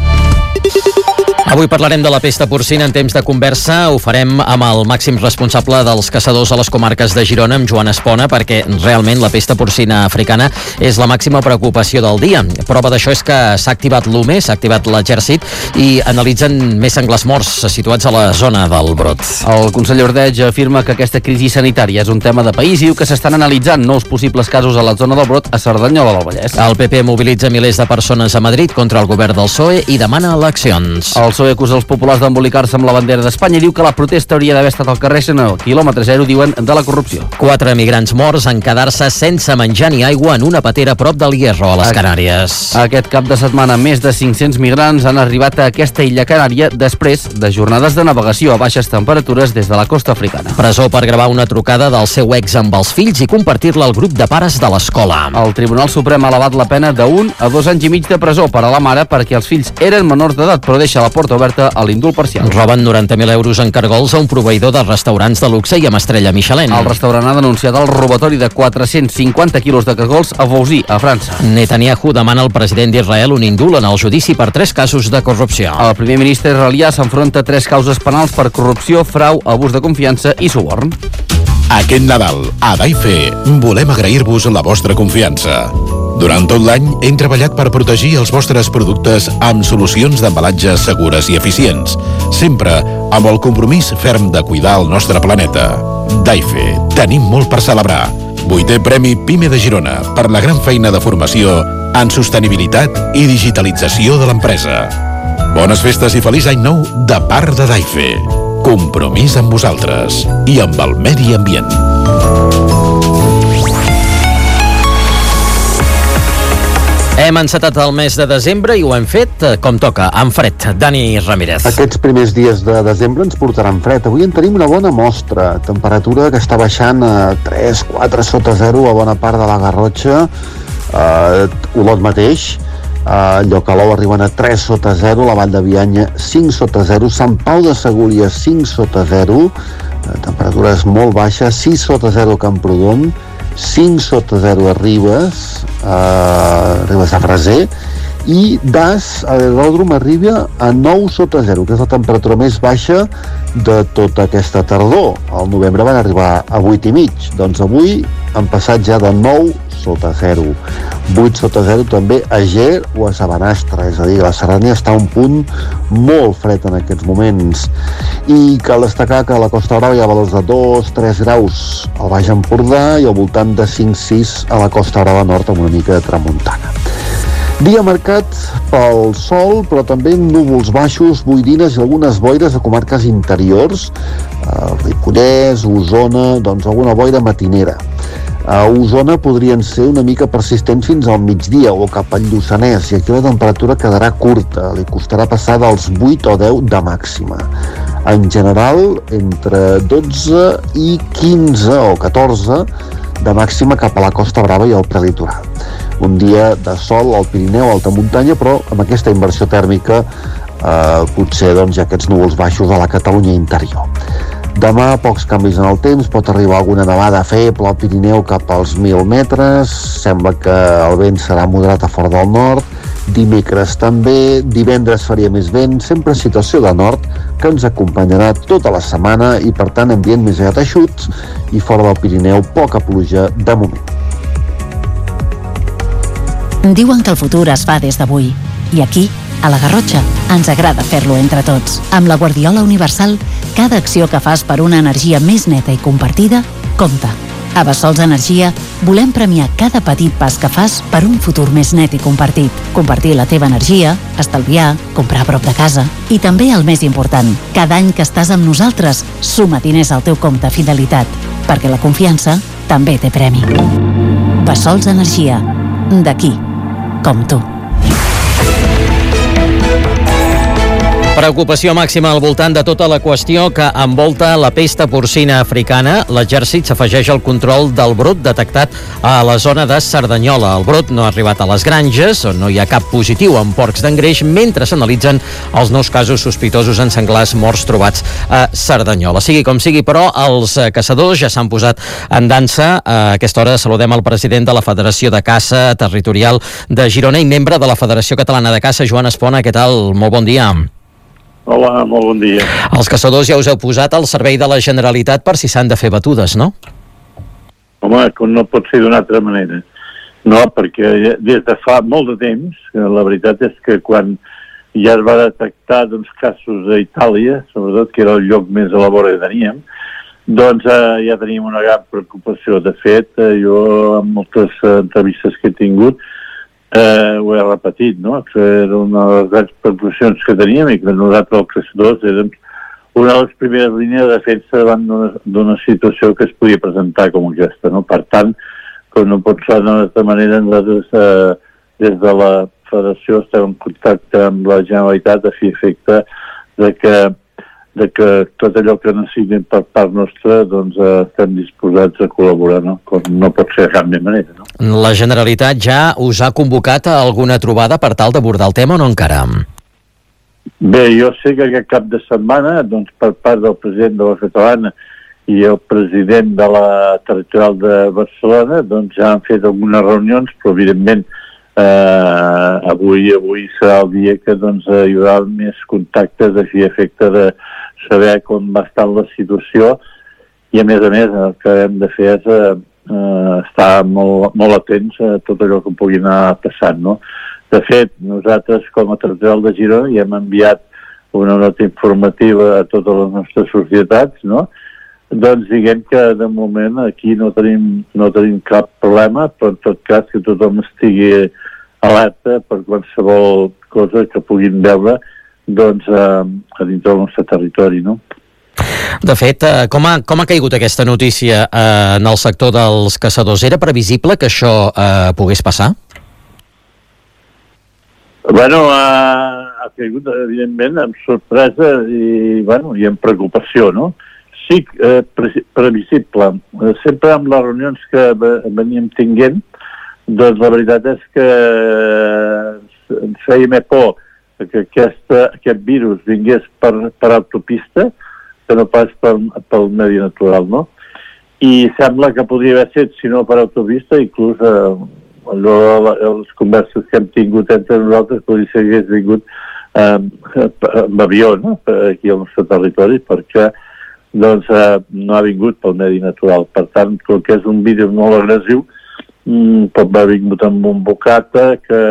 Avui parlarem de la pesta porcina en temps de conversa. Ho farem amb el màxim responsable dels caçadors a les comarques de Girona, amb Joan Espona, perquè realment la pesta porcina africana és la màxima preocupació del dia. Prova d'això és que s'ha activat l'U M E, s'ha activat l'exèrcit i analitzen més senglars morts situats a la zona del brot. El conseller Ordeig afirma que aquesta crisi sanitària és un tema de país i diu que s'estan analitzant nous possibles casos a la zona del brot a Cerdanyola del Vallès. El P P mobilitza milers de persones a Madrid contra el govern del P S O E i demana eleccions. El P S O E acusa els populars d'embolicar-se amb la bandera d'Espanya i diu que la protesta hauria d'haver estat al carrer, sinó al quilòmetre zero, diuen, de la corrupció. Quatre migrants morts en quedar-se sense menjar ni aigua en una patera prop del Hierro, a les Canàries. Aquest cap de setmana, més de cinc-cents migrants han arribat a aquesta illa canària després de jornades de navegació a baixes temperatures des de la costa africana. Presó per gravar una trucada del seu ex amb els fills i compartir-la al grup de pares de l'escola. El Tribunal Suprem ha elevat la pena d'un a dos anys i mig de presó per a la mare perquè els fills eren menors d'edat, però deixa la porta oberta a l'indult parcial. Roben noranta mil euros en cargols a un proveïdor de restaurants de luxe i amb estrella Michelin. El restaurant ha denunciat el robatori de quatre-cents cinquanta quilos de cargols a Vousy, a França. Netanyahu demana al president d'Israel un indult en el judici per tres casos de corrupció. El primer ministre israelià s'enfronta a tres causes penals per corrupció, frau, abús de confiança i suborn. Aquest Nadal, a Daife, volem agrair-vos la vostra confiança. Durant tot l'any hem treballat per protegir els vostres productes amb solucions d'embalatge segures i eficients, sempre amb el compromís ferm de cuidar el nostre planeta. Daife, tenim molt per celebrar. Vuitè Premi PIME de Girona per la gran feina de formació en sostenibilitat i digitalització de l'empresa. Bones festes i feliç any nou de part de Daife. Compromís amb vosaltres i amb el medi ambient. Hem encetat el mes de desembre i ho hem fet com toca, amb fred. Dani Ramírez. Aquests primers dies de desembre ens portaran fred. Avui en tenim una bona mostra. Temperatura que està baixant a tres quatre sota zero a bona part de la Garrotxa. Uh, Olot mateix. Uh, Llocalou arriben a tres sota zero, la Vall de Bianya cinc sota zero, Sant Pau de Segúries cinc sota zero, uh, temperatures molt baixes, sis sota zero a Camprodon, cinc sota zero a Ribes, uh, Ribes de Freser, i Das a l'aeròdrom arriba a nou sota zero, que és la temperatura més baixa de tota aquesta tardor. Al novembre van arribar a vuit i mig, doncs avui han passat ja de nou sota zero. vuit sota zero també a Ger o a Sabanastre, és a dir, la Cerdanya està a un punt molt fred en aquests moments. I cal destacar que a la Costa Brava hi ha valors de dos tres graus al Baix Empordà i al voltant de cinc sis a la Costa Brava Nord amb una mica de tramuntana. Dia marcat pel sol, però també amb núvols baixos, boirines i algunes boires a comarques interiors, eh, Ripollès, Osona, doncs alguna boira matinera. A Osona podrien ser una mica persistents fins al migdia o cap al Lluçanès, i aquí la temperatura quedarà curta, li costarà passar dels vuit o deu de màxima. En general, entre dotze i quinze o catorze de màxima cap a la Costa Brava i al prelitoral. Un dia de sol al Pirineu, alta muntanya, però amb aquesta inversió tèrmica eh, potser doncs, hi ha aquests núvols baixos a la Catalunya interior. Demà pocs canvis en el temps, pot arribar alguna nevada feble al Pirineu cap als mil metres, sembla que el vent serà moderat a fort del nord, dimecres també, divendres faria més vent, sempre situació de nord que ens acompanyarà tota la setmana i per tant ambient més aviat eixuts i fora del Pirineu poca pluja de moment. Diuen que el futur es fa des d'avui i aquí, a la Garrotxa, ens agrada fer-lo entre tots. Amb la Guardiola Universal, cada acció que fas per una energia més neta i compartida, compta. A Bessols Energia volem premiar cada petit pas que fas per un futur més net i compartit. Compartir la teva energia, estalviar, comprar a prop de casa. I també el més important, cada any que estàs amb nosaltres, suma diners al teu compte Fidelitat, perquè la confiança també té premi. Bessols Energia, d'aquí, com tu. Preocupació màxima al voltant de tota la qüestió que envolta la pesta porcina africana. L'Exèrcit s'afegeix al control del brot detectat a la zona de Cerdanyola. El brot no ha arribat a les granges, on no hi ha cap positiu en porcs d'engreix, mentre s'analitzen els nous casos sospitosos en senglars morts trobats a Cerdanyola. Sigui com sigui, però, els caçadors ja s'han posat en dansa. A aquesta hora saludem el president de la Federació de Caça Territorial de Girona i membre de la Federació Catalana de Caça, Joan Espona. Què tal? Molt bon dia. Hola, molt bon dia. Els caçadors ja us heu posat al servei de la Generalitat per si s'han de fer batudes, no? Home, no pot ser d'una altra manera. No, perquè des de fa molt de temps, la veritat és que quan ja es va detectar doncs, casos a Itàlia, sobretot, que era el lloc més a la vora que teníem, doncs eh, ja teníem una gran preocupació. De fet, eh, jo en moltes eh, entrevistes que he tingut Eh, ho he repetit, no? Que era una de les grans preocupacions que teníem i que nosaltres, els caçadors, érem una de les primeres línies de defensa davant d'una situació que es podia presentar com aquesta, no? Per tant, com no pot ser d'una altra manera, nosaltres eh, des de la Federació estem en contacte amb la Generalitat a fi efecte de que de que tot allò que necessitin per part nostra doncs eh, estem disposats a col·laborar, no? Com no pot ser de cap manera, no? La Generalitat ja us ha convocat a alguna trobada per tal d'abordar el tema o no encara? Bé, jo sé que aquest cap de setmana, doncs per part del president de la Catalana i el president de la Territorial de Barcelona, doncs ja han fet algunes reunions, però evidentment eh, avui avui serà el dia que doncs hi haurà més contactes a fi efecte de saber com va estar la situació i a més a més el que hem de fer és eh, estar molt, molt atents a tot allò que pugui anar passant, no? De fet, nosaltres com a Territorial de Girona ja hem enviat una nota informativa a totes les nostres societats, no? Doncs diguem que de moment aquí no tenim, no tenim cap problema, però en tot cas que tothom estigui alerta per qualsevol cosa que puguin veure doncs, eh, a dintre del nostre territori, no? De fet, eh, com, ha, com ha caigut aquesta notícia eh, en el sector dels caçadors? Era previsible que això eh, pogués passar? Bueno, ha, ha caigut, evidentment, amb sorpresa i, bueno, i amb preocupació, no? Sí, eh, pre previsible. Eh, sempre amb les reunions que veníem tinguent, doncs la veritat és que ens feia més por que aquesta, aquest virus vingués per, per autopista que no pas pel, pel medi natural, no? I sembla que podria haver set, si no per autopista, inclús eh, les converses que hem tingut entre nosaltres podria ser que hagués vingut eh, amb avió, no? Aquí al nostre territori, perquè doncs, eh, no ha vingut pel medi natural. Per tant, com que és un vídeo molt agressiu, mm, pot haver vingut amb un bocata que,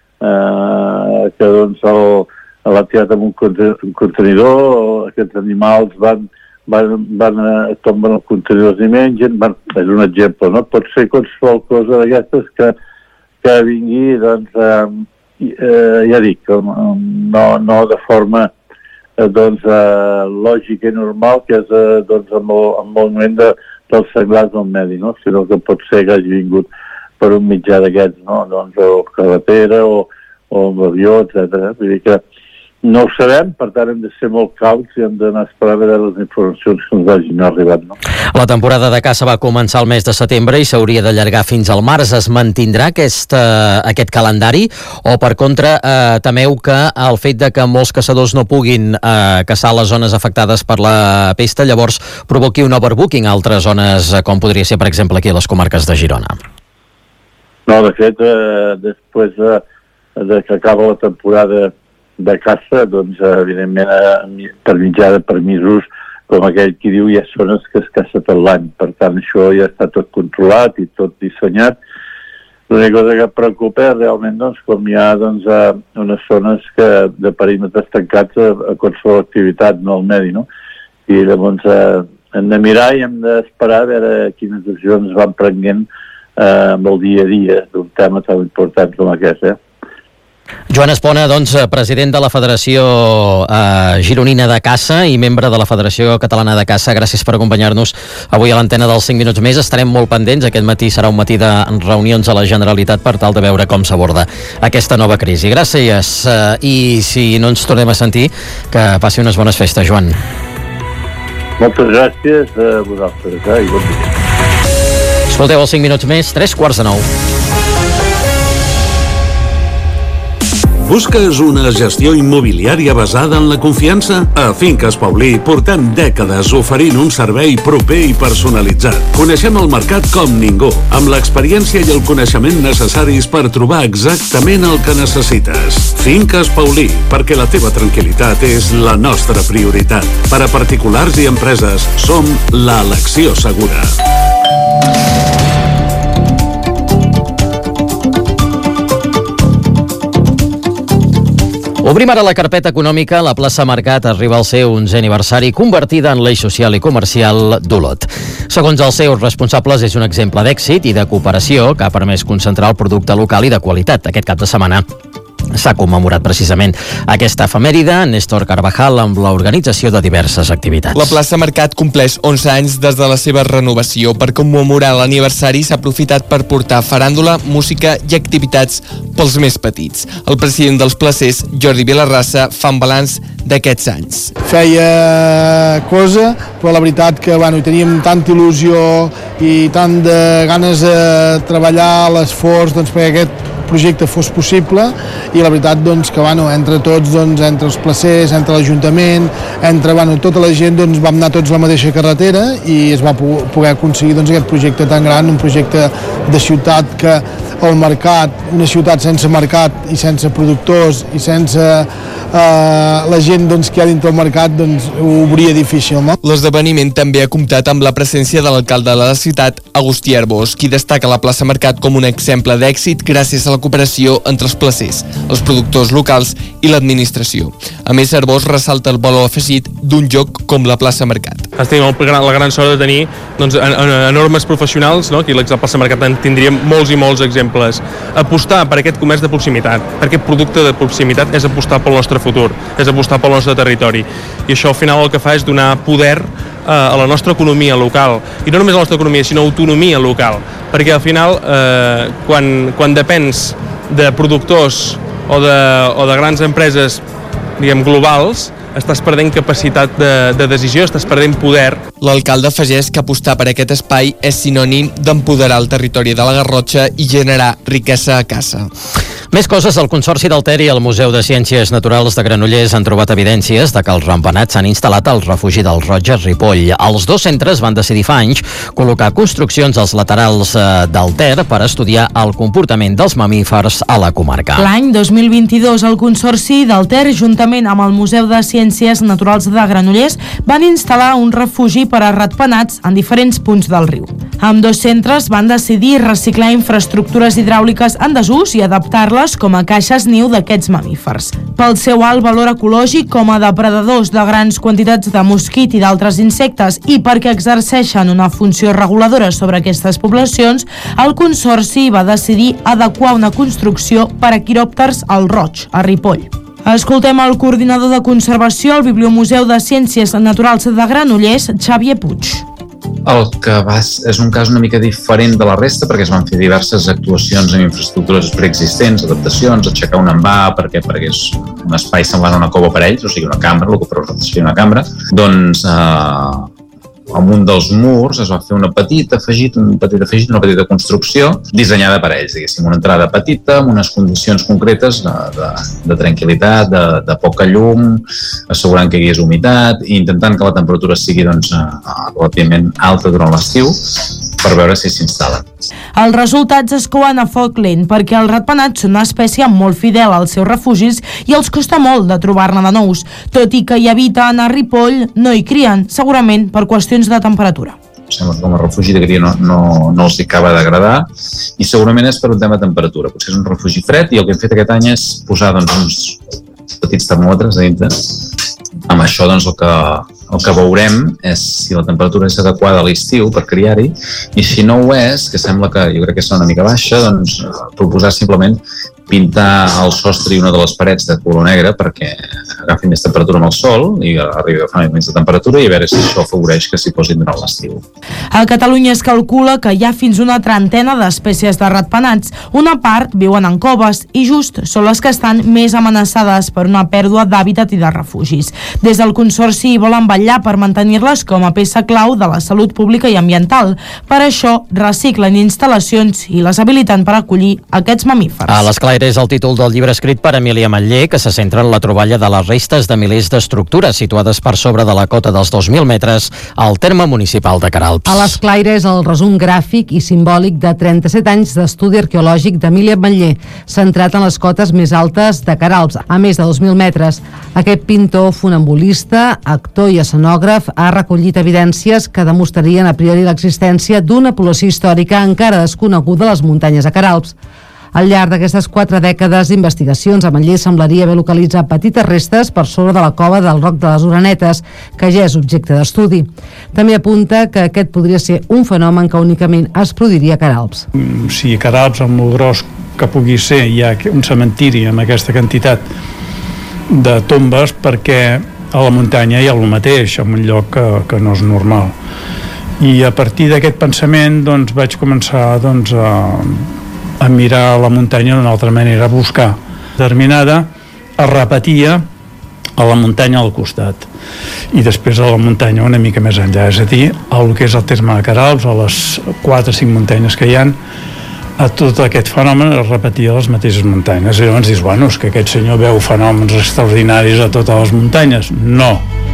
eh, que doncs, l'ha tirat amb un contenidor, aquests animals van van, van a, tomben els contenidors i mengen, van, és un exemple, no? Pot ser qualsevol cosa d'aquestes que, que vingui, doncs, eh, eh, ja dic, no, no de forma eh, doncs, eh, lògica i normal, que és eh, doncs, amb, el, amb el moment de, dels senglars del medi, no? Sinó que pot ser que hagi vingut per un mitjà d'aquests, no? Doncs, o carretera, o, o amb avió, etcètera. Vull dir que no ho sabem, per tant hem de ser molt cauts i hem d'anar a esperar a veure les informacions que ens hagin arribat. No? La temporada de caça va començar el mes de setembre i s'hauria d'allargar fins al març. Es mantindrà aquest, eh, aquest calendari o, per contra, eh, temeu que el fet de que molts caçadors no puguin eh, caçar les zones afectades per la pesta llavors provoqui un overbooking a altres zones, eh, com podria ser, per exemple, aquí a les comarques de Girona? No, de fet, eh, després de, de que acaba la temporada de caça, doncs, evidentment, eh, per mitjà de permisos, com aquell qui diu, hi ha zones que es caça tot l'any. Per tant, això ja està tot controlat i tot dissenyat. L'única cosa que preocupa és realment, doncs, com hi ha, doncs, unes zones que, de perímetres tancats a, a qualsevol activitat, no al medi, no? I llavors eh, hem de mirar i hem d'esperar a veure quines decisions van prenent eh, amb el dia a dia d'un tema tan important com aquest, eh? Joan Espona, doncs, president de la Federació eh, Gironina de Caça i membre de la Federació Catalana de Caça, gràcies per acompanyar-nos avui a l'antena dels cinc minuts més. Estarem molt pendents, aquest matí serà un matí de reunions a la Generalitat per tal de veure com s'aborda aquesta nova crisi. Gràcies, eh, i si no ens tornem a sentir, que passi unes bones festes, Joan. Moltes gràcies a vosaltres, eh, i bon dia. Escolteu els cinc minuts més, tres quarts de nou. Busques una gestió immobiliària basada en la confiança? A Finques Paulí portem dècades oferint un servei proper i personalitzat. Coneixem el mercat com ningú, amb l'experiència i el coneixement necessaris per trobar exactament el que necessites. Finques Paulí, perquè la teva tranquil·litat és la nostra prioritat. Per a particulars i empreses, som l'elecció segura. Obrim ara la carpeta econòmica. La plaça Mercat arriba al seu onzè aniversari, convertida en l'eix social i comercial d'Olot. Segons els seus responsables, és un exemple d'èxit i de cooperació que ha permès concentrar el producte local i de qualitat. Aquest cap de setmana s'ha commemorat precisament aquesta efemèride. Néstor Carvajal, amb l'organització de diverses activitats. La plaça Mercat compleix onze anys des de la seva renovació. Per commemorar l'aniversari s'ha aprofitat per portar faràndula, música i activitats pels més petits. El president dels placers, Jordi Vilarrassa, fa un balanç d'aquests anys. Feia cosa, però la veritat que bueno, teníem tanta il·lusió i tant de ganes de treballar l'esforç doncs, perquè aquest projecte fos possible i la veritat doncs, que bueno, entre tots, doncs, entre els placers, entre l'Ajuntament, entre bueno, tota la gent doncs, vam anar tots a la mateixa carretera i es va poder aconseguir doncs, aquest projecte tan gran, un projecte de ciutat que el mercat, una ciutat sense mercat i sense productors i sense eh, la gent doncs, que hi ha dintre el mercat doncs, ho obria difícil. No? L'esdeveniment també ha comptat amb la presència de l'alcalde de la ciutat, Agustí Arbós, qui destaca la plaça Mercat com un exemple d'èxit gràcies a la cooperació entre els placers, els productors locals i l'administració. A més, Arbós ressalta el valor afegit d'un lloc com la plaça Mercat. Has tingut la gran sort de tenir doncs, enormes professionals, no? Aquí a la plaça Mercat en tindríem molts i molts exemples. Apostar per aquest comerç de proximitat, per aquest producte de proximitat, és apostar pel nostre futur, és apostar pel nostre territori. I això al final el que fa és donar poder eh, a la nostra economia local. I no només a la nostra economia, sinó autonomia local. Perquè al final, eh, quan, quan depens de productors o de, o de grans empreses diguem, globals, estàs perdent capacitat de, de decisió, estàs perdent poder. L'alcalde afegeix que apostar per aquest espai és sinònim d'empoderar el territori de la Garrotxa i generar riquesa a casa. Més coses, el Consorci del Ter i el Museu de Ciències Naturals de Granollers han trobat evidències de que els ratpenats s'han instal·lat al refugi del Roig a Ripoll. Els dos centres van decidir fa anys col·locar construccions als laterals del Ter per estudiar el comportament dels mamífers a la comarca. L'any dos mil vint-i-dos, el Consorci del Ter, juntament amb el Museu de Ciències Naturals de Granollers, van instal·lar un refugi per a ratpenats en diferents punts del riu. Ambdós centres van decidir reciclar infraestructures hidràuliques en desús i adaptar-les com a caixes niu d'aquests mamífers. Pel seu alt valor ecològic com a depredadors de grans quantitats de mosquit i d'altres insectes i perquè exerceixen una funció reguladora sobre aquestes poblacions, el Consorci va decidir adequar una construcció per a quiròpters al Roig, a Ripoll. Escoltem el coordinador de conservació al Bibliomuseu de Ciències Naturals de Granollers, Xavier Puig. El que va, és un cas una mica diferent de la resta perquè es van fer diverses actuacions en infraestructures preexistents, adaptacions, aixecar un envà perquè, perquè és un espai semblant a una cova per ells, o sigui una cambra, el que per nosaltres seria una cambra, doncs eh, amb un dels murs es va fer una petita afegit, un petit afegit, una petita construcció dissenyada per ells, diguéssim, una entrada petita amb unes condicions concretes de, de, de tranquil·litat, de, de poca llum, assegurant que hi hagués humitat i intentant que la temperatura sigui doncs, relativament alta durant l'estiu per veure si s'instal·len. Els resultats es couen a foc lent perquè els ratpenats són una espècie molt fidel als seus refugis i els costa molt de trobar-ne de nous. Tot i que hi habiten a Ripoll, no hi crien, segurament per qüestions de temperatura. Sembla que com a refugi de cria no, no, no els acaba d'agradar i segurament és per un tema de temperatura. Potser és un refugi fred i el que hem fet aquest any és posar doncs, uns petits termòmetres a dintre. Amb això doncs, el, que, el que veurem és si la temperatura és adequada a l'estiu per criar-hi i si no ho és, que sembla que jo crec que és una mica baixa, doncs proposar simplement pintar el sostre i una de les parets de color negre perquè agafi més temperatura amb el sol i arribi a agafar més de temperatura i a veure si això afavoreix que s'hi posin durant l'estiu. A Catalunya es calcula que hi ha fins una trentena d'espècies de ratpenats. Una part viuen en coves i just són les que estan més amenaçades per una pèrdua d'hàbitat i de refugis. Des del Consorci volen vetllar per mantenir-les com a peça clau de la salut pública i ambiental. Per això reciclen instal·lacions i les habiliten per acollir aquests mamífers. A l'Esclaire és el títol del llibre escrit per Emília Matller, que se centra en la troballa de les restes de milers d'estructures situades per sobre de la cota dels dos mil metres al terme municipal de Queralbs. A l'Esclaire és el resum gràfic i simbòlic de trenta-set anys d'estudi arqueològic d'Emília Matller, centrat en les cotes més altes de Queralbs, a més de dos mil metres. Aquest pintor funambulista, actor i escenògraf, ha recollit evidències que demostrarien a priori l'existència d'una població històrica encara desconeguda a les muntanyes de Queralbs. Al llarg d'aquestes quatre dècades d'investigacions, a Matller semblaria haver localitzat petites restes per sobre de la cova del Roc de les Orenetes, que ja és objecte d'estudi. També apunta que aquest podria ser un fenomen que únicament es produiria a Queralbs. Si a Queralbs, amb el gros que pugui ser, hi ha un cementiri amb aquesta quantitat de tombes, perquè a la muntanya hi ha el mateix, en un lloc que, que no és normal. I a partir d'aquest pensament doncs, vaig començar doncs, a a mirar la muntanya d'una altra manera, a buscar. Determinada es repetia a la muntanya al costat i després a la muntanya una mica més enllà, és a dir, el que és el terme de Queralbs, a les quatre o cinc muntanyes que hi ha, a tot aquest fenomen es repetia a les mateixes muntanyes. I llavors dius, bueno, és que aquest senyor veu fenòmens extraordinaris a totes les muntanyes. No.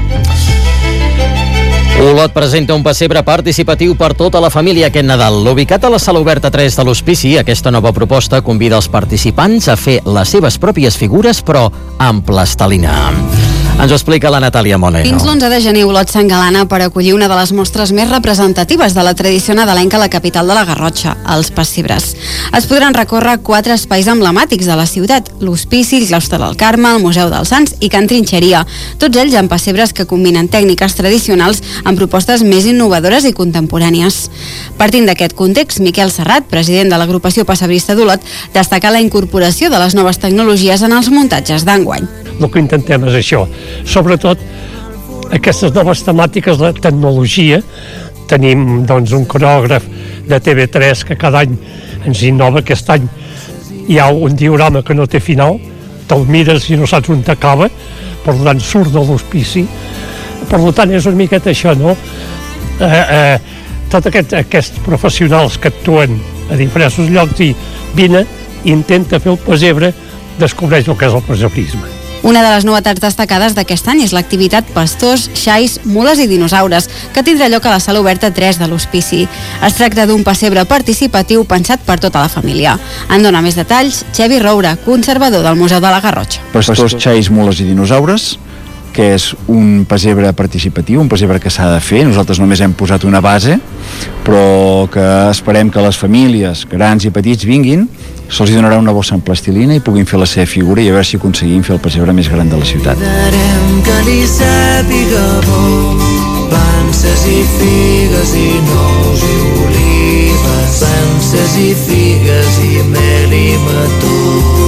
Olot presenta un pessebre participatiu per tota la família aquest Nadal. Ubicat a la sala oberta tres de l'Hospici, aquesta nova proposta convida els participants a fer les seves pròpies figures, però amb plastelina. Ens ho explica la Natàlia Moneo. Fins l'onze de gener, Olot s'engalana per acollir una de les mostres més representatives de la tradició nadalenca a la capital de la Garrotxa, els pessebres. Es podran recórrer quatre espais emblemàtics de la ciutat: l'Hospici, el Claustre del Carme, el Museu dels Sants i Can Trinxeria, tots ells amb pessebres que combinen tècniques tradicionals amb propostes més innovadores i contemporànies. Partint d'aquest context, Miquel Serrat, president de l'agrupació pessebrista d'Olot, destaca la incorporació de les noves tecnologies en els muntatges d'enguany. El que intentem és això, sobretot aquestes noves temàtiques de tecnologia. Tenim doncs, un coreògraf de T V tres que cada any ens innova. Aquest any hi ha un diorama que no té final, te'l mires i no saps on t'acaba, per tant surt de l'hospici. Per tant, és una miqueta això, no? Eh, eh, tots aquest, aquests professionals que actuen a diversos llocs i vine i intenta fer el pessebre, descobreix el que és el pessebrisme. Una de les novetats destacades d'aquest any és l'activitat Pastors, Xais, Mules i Dinosaures, que tindrà lloc a la sala oberta tres de l'hospici. Es tracta d'un pessebre participatiu pensat per tota la família. En dona més detalls Xavi Roura, conservador del Museu de la Garrotxa. Pastors, Xais, Mules i Dinosaures, que és un pessebre participatiu, un pessebre que s'ha de fer. Nosaltres només hem posat una base, però que esperem que les famílies, grans i petits, vinguin, se'ls donarà una bossa amb plastilina i puguin fer la seva figura i a veure si aconseguim fer el pessebre més gran de la ciutat. Darem que li sàpiga bo, panses i figues i nous i olives, panses i figues i mel i mató.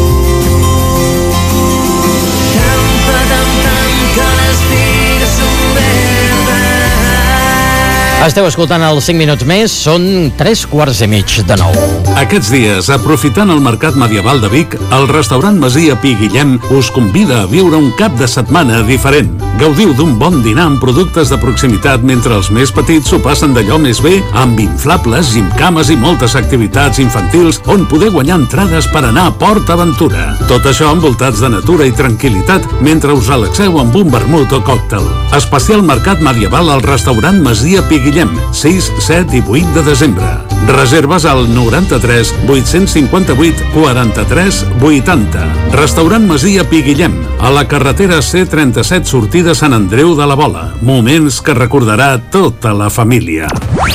Esteu escoltant els cinc minuts més, són tres quarts i mig de nou. Aquests dies, aprofitant el Mercat Medieval de Vic, el restaurant Masia Pi Guillem us convida a viure un cap de setmana diferent. Gaudiu d'un bon dinar amb productes de proximitat mentre els més petits s'ho passen d'allò més bé amb inflables, gimcames i moltes activitats infantils on poder guanyar entrades per anar a Port Aventura. Tot això envoltats de natura i tranquil·litat mentre us relaxeu amb un vermut o còctel. Especial Mercat Medieval al restaurant Masia Pi Guillem, sis, set i vuit de desembre. Reserves al noranta-tres vuit-cents cinquanta-vuit quaranta-tres vuitanta. Restaurant Masia Pi Guillem, a la carretera C trenta-set sortida Sant Andreu de la Vola. Moments que recordarà tota la família.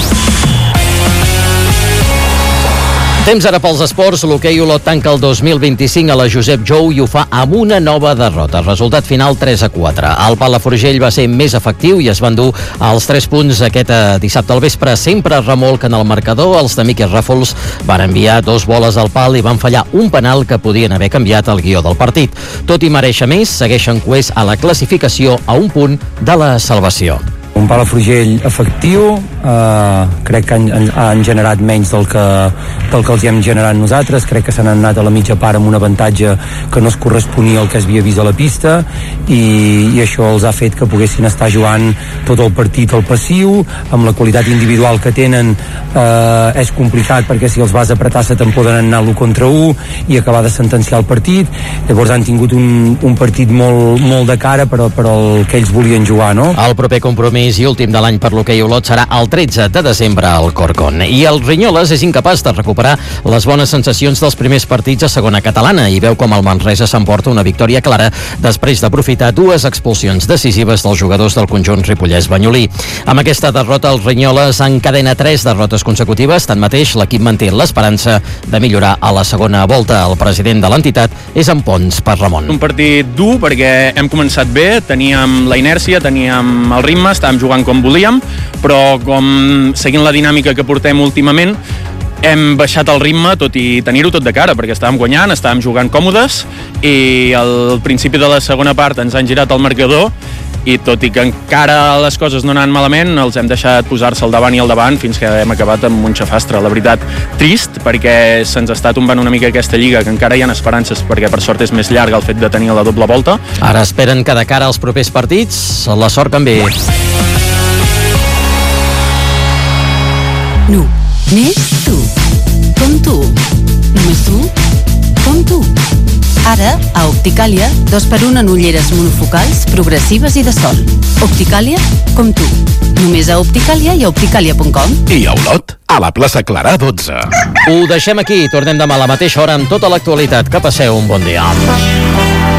Temps ara pels esports. L'hoquei Olot tanca el dos mil vint-i-cinc a la Josep Jou i ho fa amb una nova derrota. Resultat final tres a quatre. El Palafrugell va ser més efectiu i es van dur els tres punts aquest dissabte al vespre. Sempre remolquen el marcador. Els de Miquel Ràfols van enviar dos boles al pal i van fallar un penal que podien haver canviat el guió del partit. Tot i mereixer més, segueixen coers a la classificació a un punt de la salvació. Un Palafrugell efectiu, eh, crec que han, han, han generat menys del que, del que els hi hem generat nosaltres, crec que s'han anat a la mitja part amb un avantatge que no es corresponia al que es havia vist a la pista i, i això els ha fet que poguessin estar jugant tot el partit al passiu, amb la qualitat individual que tenen eh, és complicat perquè si els vas apretar se te'n poden anar l'u contra u i acabar de sentenciar el partit. Llavors han tingut un, un partit molt, molt de cara per, per el que ells volien jugar, no? El proper compromís i últim de l'any per l'hoquei Olot serà el tretze de desembre al Corcón. I el Rinyoles és incapaç de recuperar les bones sensacions dels primers partits a segona catalana i veu com el Manresa s'emporta una victòria clara després d'aprofitar dues expulsions decisives dels jugadors del conjunt ripollès-banyolí. Amb aquesta derrota el Rinyoles encadena tres derrotes consecutives. Tanmateix, l'equip manté l'esperança de millorar a la segona volta. El president de l'entitat és en Pons per Ramon. Un partit dur perquè hem començat bé, teníem la inèrcia, teníem el ritme, estàvem jugant com volíem, però com seguint la dinàmica que portem últimament hem baixat el ritme, tot i tenir-ho tot de cara, perquè estàvem guanyant, estàvem jugant còmodes i al principi de la segona part ens han girat el marcador i tot i que encara les coses no anaven malament, els hem deixat posar-se al davant i al davant fins que hem acabat amb un xafastre. La veritat, trist, perquè se'ns està tombant una mica aquesta lliga, que encara hi ha esperances, perquè per sort és més llarga el fet de tenir la doble volta. Ara esperen que de cara als propers partits la sort canvi. No, més tu, com tu, només tu, com tu. Ara, a Opticàlia, dos per un en ulleres monofocals, progressives i de sol. Opticàlia, com tu. Només a Opticàlia i a opticàlia punt com. I a Olot, a la plaça Clarà dotze. Ho deixem aquí, tornem demà a la mateixa hora amb tota l'actualitat. Que passeu un bon dia.